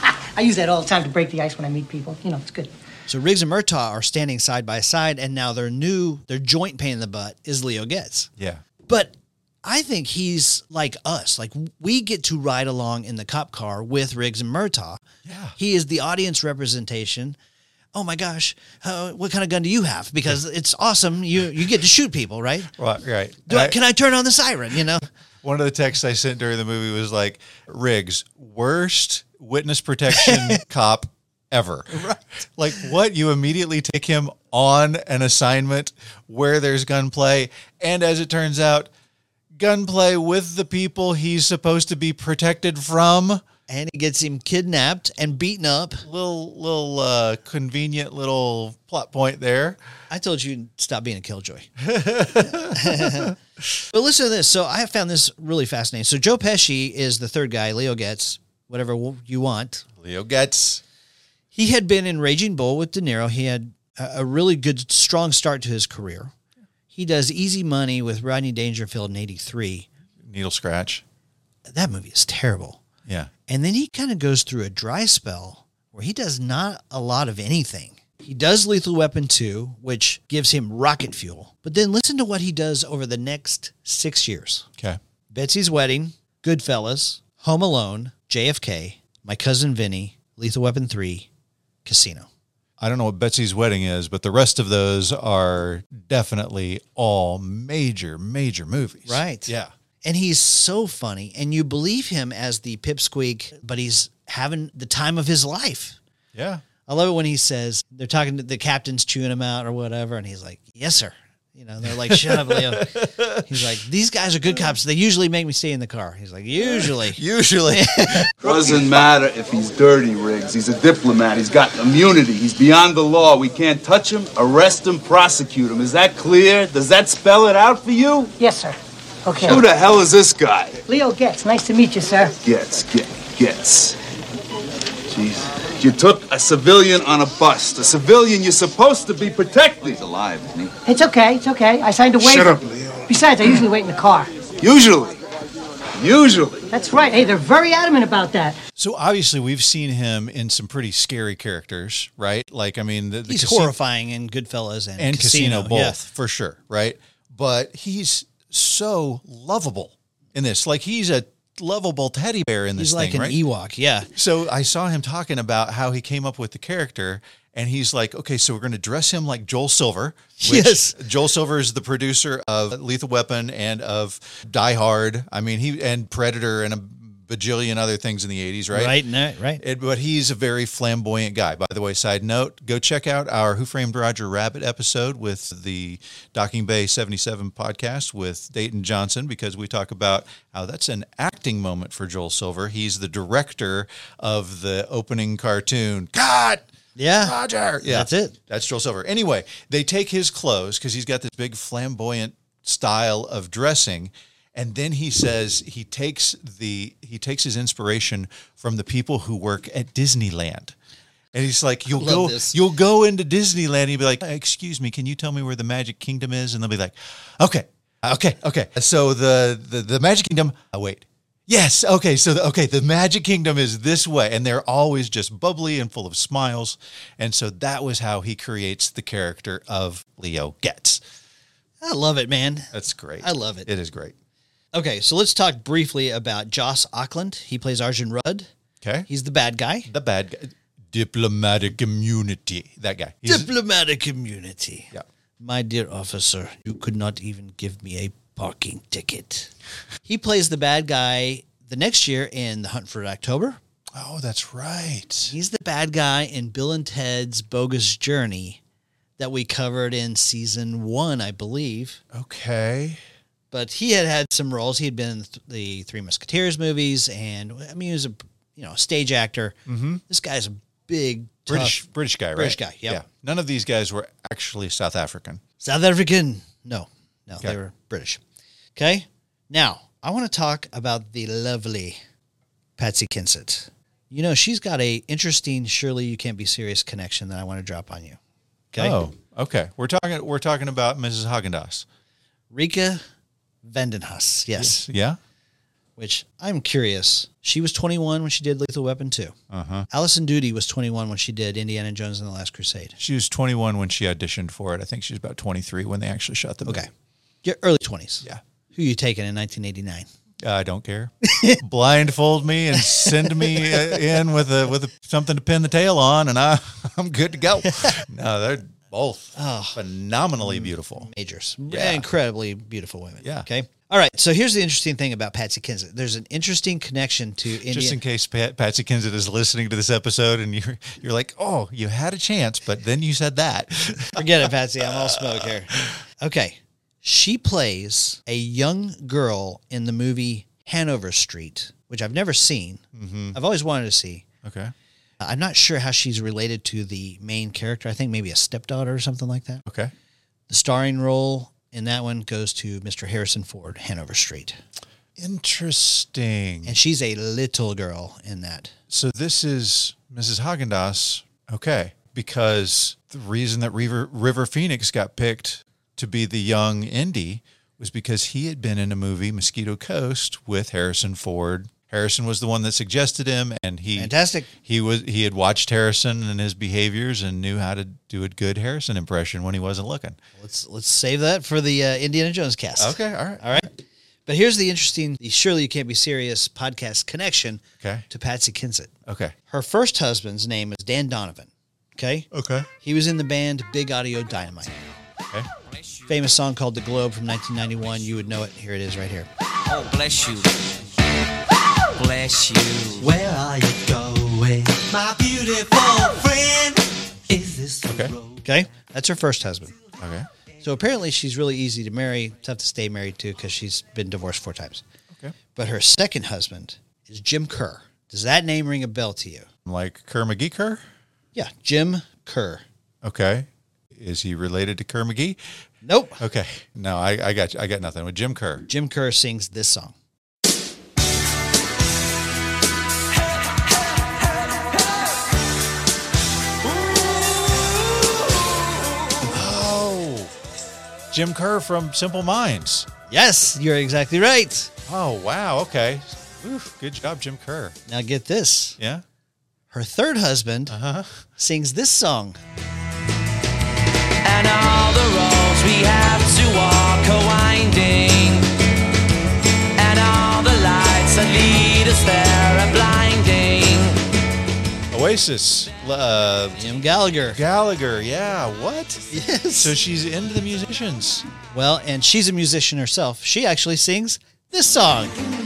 I use that all the time to break the ice when I meet people. You know, it's good. So Riggs and Murtaugh are standing side by side, and now their joint pain in the butt is Leo Getz. Yeah. But I think he's like us. Like, we get to ride along in the cop car with Riggs and Murtaugh. Yeah. He is the audience representation. Oh my gosh, what kind of gun do you have? Because it's awesome. You get to shoot people, right? Right. Can I turn on the siren, you know? One of the texts I sent during the movie was like, Riggs, worst witness protection cop ever. Right. Like, what? You immediately take him on an assignment where there's gunplay. And as it turns out, gunplay with the people he's supposed to be protected from. And he gets him kidnapped and beaten up. Little convenient little plot point there. I told you stop being a killjoy. But listen to this. So I have found this really fascinating. So Joe Pesci is the third guy, Leo Getz, whatever you want. Leo Getz. He had been in Raging Bull with De Niro. He had a really good, strong start to his career. He does Easy Money with Rodney Dangerfield in 83. Needle Scratch. That movie is terrible. Yeah. And then he kind of goes through a dry spell where he does not a lot of anything. He does Lethal Weapon 2, which gives him rocket fuel. But then listen to what he does over the next 6 years. Okay. Betsy's Wedding, Goodfellas, Home Alone, JFK, My Cousin Vinny, Lethal Weapon 3, Casino. I don't know what Betsy's Wedding is, but the rest of those are definitely all major movies. Right. Yeah. And he's so funny, and you believe him as the pipsqueak, but he's having the time of his life. Yeah. I love it when he says, they're talking to the captain's chewing him out or whatever, and he's like, yes, sir. You know, they're like, shut up, Leo. He's like, these guys are good cops. They usually make me stay in the car. He's like, usually. Doesn't matter if he's dirty, Riggs. He's a diplomat. He's got immunity. He's beyond the law. We can't touch him, arrest him, prosecute him. Is that clear? Does that spell it out for you? Yes, sir. Okay. Who the hell is this guy? Leo Getz. Nice to meet you, sir. Getz. Jeez. You took a civilian on a bust. A civilian you're supposed to be protecting. He's alive, isn't he? It's okay. I signed a waiver. Shut up, Leo. Besides, I usually wait in the car. Usually. That's right. Hey, they're very adamant about that. So obviously we've seen him in some pretty scary characters, right? Like, I mean, he's horrifying in Goodfellas and Casino both, yeah. for sure, right? But he's so lovable in this. Like, he's a lovable teddy bear in this thing, right? He's like an Ewok, yeah. So I saw him talking about how he came up with the character, and he's like, okay, so we're going to dress him like Joel Silver. Yes. Joel Silver is the producer of Lethal Weapon and of Die Hard. I mean, and Predator and a bajillion other things in the 80s, right? Right. But he's a very flamboyant guy. By the way, side note, go check out our Who Framed Roger Rabbit episode with the Docking Bay 77 podcast with Dayton Johnson, because we talk about how that's an acting moment for Joel Silver. He's the director of the opening cartoon. Cut! Yeah. Roger! Yeah, that's it. That's Joel Silver. Anyway, they take his clothes because he's got this big flamboyant style of dressing. And then he says he takes his inspiration from the people who work at Disneyland. And he's like, you'll go into Disneyland and you'll be like, excuse me, can you tell me where the Magic Kingdom is? And they'll be like, okay. So the Magic Kingdom, wait. Yes, okay, so the Magic Kingdom is this way. And they're always just bubbly and full of smiles. And so that was how he creates the character of Leo Getz. I love it, man. That's great. I love it. It is great. Okay, so let's talk briefly about Joss Ackland. He plays Arjun Rudd. Okay. He's the bad guy. The bad guy. Diplomatic immunity. That guy. Diplomatic immunity. Yeah. My dear officer, you could not even give me a parking ticket. He plays the bad guy the next year in The Hunt for October. Oh, that's right. He's the bad guy in Bill and Ted's Bogus Journey that we covered in season 1, I believe. Okay. But he had some roles. He had been in the Three Musketeers movies, and I mean, he was a stage actor. Mm-hmm. This guy's a big, British tough, guy, right? British guy, yep. Yeah. None of these guys were actually South African. South African? No, Okay. They were British. Okay, now I want to talk about the lovely Patsy Kensit. You know, she's got a interesting Shirley You Can't Be Serious connection that I want to drop on you. Okay. Oh, okay. We're talking about Mrs. Haagen-Dazs. Rika Vandenhuis, yes. Yeah. Which I'm curious. She was 21 when she did Lethal Weapon 2. Uh-huh. Allison Doody was 21 when she did Indiana Jones and the Last Crusade. She was 21 when she auditioned for it. I think she was about 23 when they actually shot the movie. Okay. Your early 20s. Yeah. Who you taking in 1989? I don't care. Blindfold me and send me in with something to pin the tail on, and I'm good to go. No, they're both phenomenally beautiful. Majors. Yeah. Incredibly beautiful women. Yeah. Okay. All right. So here's the interesting thing about Patsy Kensit. There's an interesting connection to Indiana. Just in case Patsy Kensit is listening to this episode and you're like, oh, you had a chance, but then you said that. Forget it, Patsy. I'm all smoke here. Okay. She plays a young girl in the movie Hanover Street, which I've never seen. Mm-hmm. I've always wanted to see. Okay. I'm not sure how she's related to the main character. I think maybe a stepdaughter or something like that. Okay. The starring role in that one goes to Mr. Harrison Ford, Hanover Street. Interesting. And she's a little girl in that. So this is Mrs. Haagen-Dazs. Okay. Because the reason that River Phoenix got picked to be the young Indy was because he had been in a movie, Mosquito Coast, with Harrison Ford. Harrison was the one that suggested him, and Fantastic. He had watched Harrison and his behaviors and knew how to do a good Harrison impression when he wasn't looking. Let's save that for the Indiana Jones cast. Okay, all right. But here's the interesting, Surely You Can't Be Serious podcast connection to Patsy Kensit. Okay. Her first husband's name is Dan Donovan. Okay? Okay. He was in the band Big Audio Dynamite. Okay. Famous song called The Globe from 1991. You would know it. Here it is right here. Oh, bless you. Bless you. Where are you going? My beautiful friend. Is this the road? Okay? That's her first husband. Okay. So apparently she's really easy to marry, tough to stay married to because she's been divorced 4 times. Okay. But her second husband is Jim Kerr. Does that name ring a bell to you? Like Kerr McGee Kerr? Yeah, Jim Kerr. Okay. Is he related to Kerr McGee? Nope. Okay. No, I got you. I got nothing with Jim Kerr. Jim Kerr sings this song. Jim Kerr from Simple Minds. Yes, you're exactly right. Oh, wow. Okay. Oof, good job, Jim Kerr. Now get this. Yeah? Her third husband sings this song. And all the roads we have to walk are winding, and all the lights that lead us there are blinding. Oasis. Liam Gallagher. Gallagher, yeah. What? Yes. So she's into the musicians. Well, and she's a musician herself. She actually sings this song.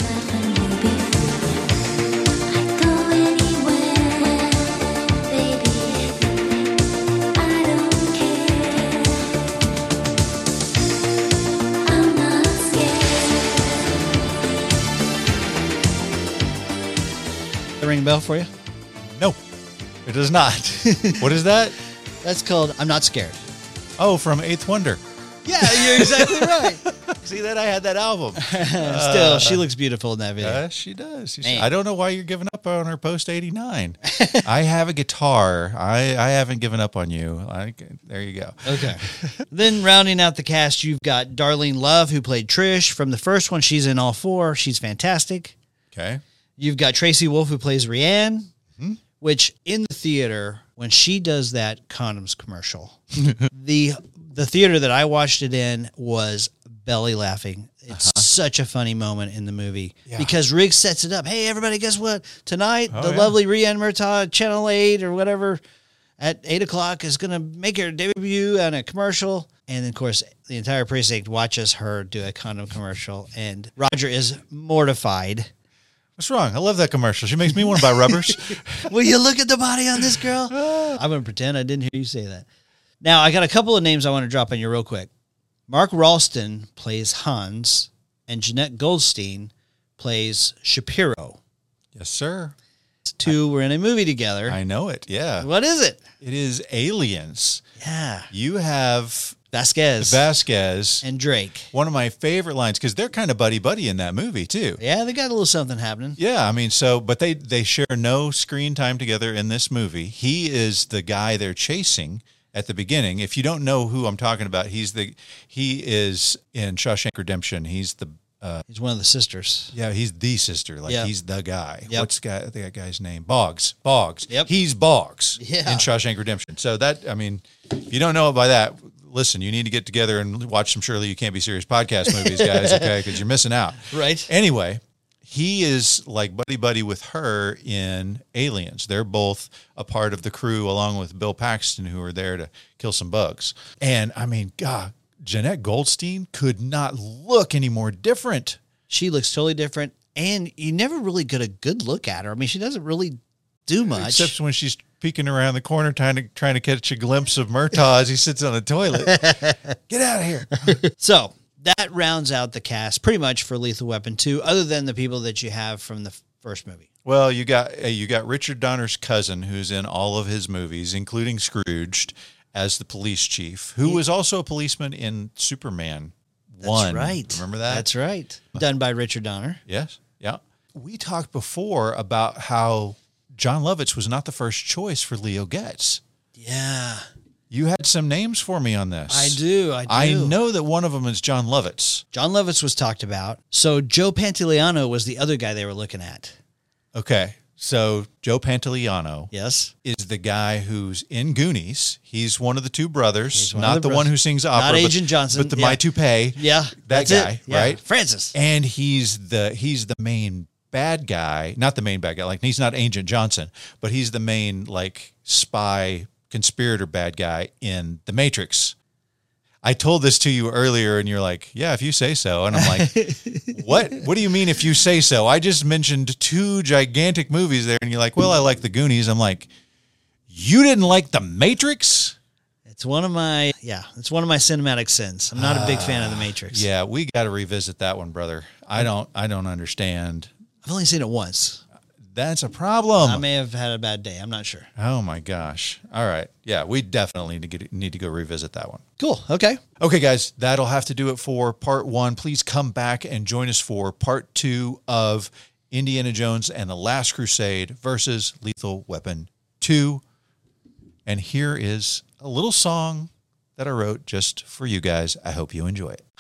Ring a bell for you? No, it does not. What is that? That's called I'm Not Scared. Oh, from Eighth Wonder. Yeah, you're exactly right. See that? I had that album. Still, she looks beautiful in that video. She does. Man. I don't know why you're giving up on her post 89. I have a guitar. I haven't given up on you. There you go. Okay. Then rounding out the cast, you've got Darlene Love, who played Trish. From the first one, she's in all 4. She's fantastic. Okay. You've got Tracy Wolf, who plays Rianne, which in the theater, when she does that condoms commercial, the theater that I watched it in was belly laughing. It's such a funny moment in the movie because Riggs sets it up. Hey, everybody, guess what? Tonight, lovely Rianne Murtaugh, Channel 8 or whatever, at 8 o'clock is going to make her debut on a commercial. And, of course, the entire precinct watches her do a condom commercial, and Roger is mortified. What's wrong? I love that commercial. She makes me want to buy rubbers. Will you look at the body on this girl? I'm going to pretend I didn't hear you say that. Now, I got a couple of names I want to drop on you real quick. Mark Ralston plays Hans, and Jeanette Goldstein plays Shapiro. Yes, sir. Two were in a movie together. I know it, yeah. What is it? It is Aliens. Yeah. You have Vasquez and Drake. One of my favorite lines, because they're kind of buddy-buddy in that movie, too. Yeah, they got a little something happening. Yeah, I mean, but they share no screen time together in this movie. He is the guy they're chasing at the beginning. If you don't know who I'm talking about, he is in Shawshank Redemption. He's one of the sisters. Yeah, he's the sister. He's the guy. Yep. What's that guy's name? Boggs. Yep. He's Boggs in Shawshank Redemption. So if you don't know it by that, listen, you need to get together and watch some Surely You Can't Be Serious podcast movies, guys, okay? Because you're missing out. Right. Anyway, he is like buddy-buddy with her in Aliens. They're both a part of the crew along with Bill Paxton, who are there to kill some bugs. And, I mean, God, Jeanette Goldstein could not look any more different. She looks totally different, and you never really get a good look at her. I mean, she doesn't really do much. Except when she's peeking around the corner trying to catch a glimpse of Murtaugh as he sits on the toilet. Get out of here. So that rounds out the cast pretty much for Lethal Weapon 2, other than the people that you have from the first movie. Well, you got Richard Donner's cousin, who's in all of his movies, including Scrooged, as the police chief, who was also a policeman in Superman 1. That's right. Remember that? That's right. Done by Richard Donner. Yes. Yeah. We talked before about how John Lovitz was not the first choice for Leo Getz. Yeah. You had some names for me on this. I do. I know that one of them is John Lovitz. John Lovitz was talked about. So Joe Pantoliano was the other guy they were looking at. Okay. So Joe Pantoliano, yes, is the guy who's in Goonies. He's one of the two brothers, not the one who sings opera, not Agent Johnson, but the My Toupee. Yeah, that guy, yeah. right? Francis, and he's the main bad guy, not the main bad guy. Like he's not Agent Johnson, but he's the main like spy conspirator bad guy in The Matrix. I told this to you earlier and you're like, yeah, if you say so. And I'm like, what? What do you mean if you say so? I just mentioned two gigantic movies there. And you're like, well, I like The Goonies. I'm like, you didn't like The Matrix? It's one of my cinematic sins. I'm not a big fan of The Matrix. Yeah, we got to revisit that one, brother. I don't understand. I've only seen it once. That's a problem. I may have had a bad day. I'm not sure. Oh my gosh. All right. Yeah, we definitely need to go revisit that one. Cool. Okay. Okay, guys, that'll have to do it for part 1. Please come back and join us for part 2 of Indiana Jones and the Last Crusade versus Lethal Weapon 2. And here is a little song that I wrote just for you guys. I hope you enjoy it.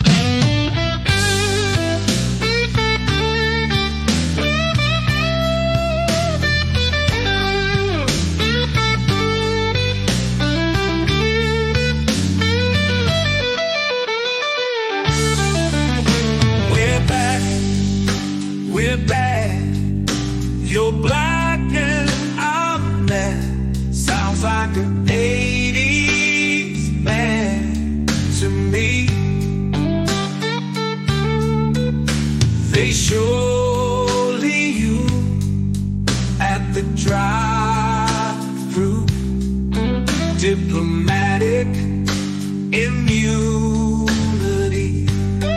We're back. You're black and I'm mad. Sounds like an 80s man to me. They surely you at the drive-thru. Diplomatic immunity.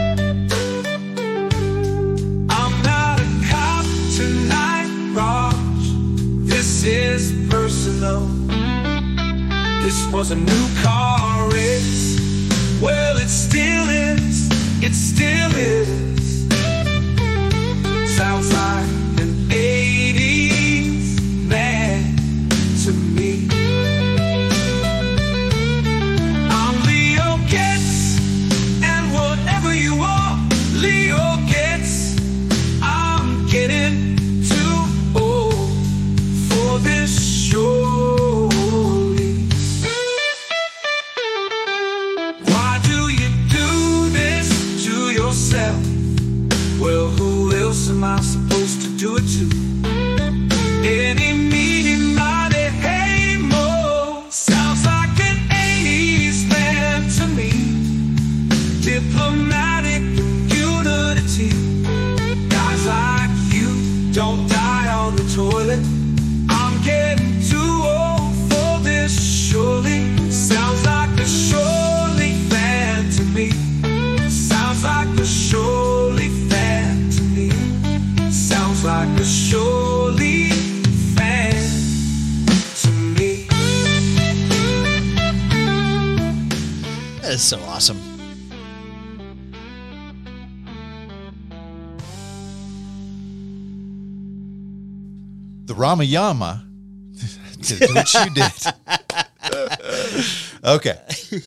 This is personal. This was a new car race. Well, it still is. It still is. Sounds like an 80s man to me. I'm Leo Getz, and whatever you are, Leo Getz, I'm getting this surely. Why do you do this to yourself? Well, who else am I supposed to do it to? Any meeting mighty hey mo. Sounds like an 80s man to me. Diplomatic immunity. Guys like you don't die on the toilet. Getting too old for this, surely. Sounds like a surely fan to me. Sounds like a surely fan to me. Sounds like a surely fan to me. That is so awesome. The Ramayama did what you did. Okay.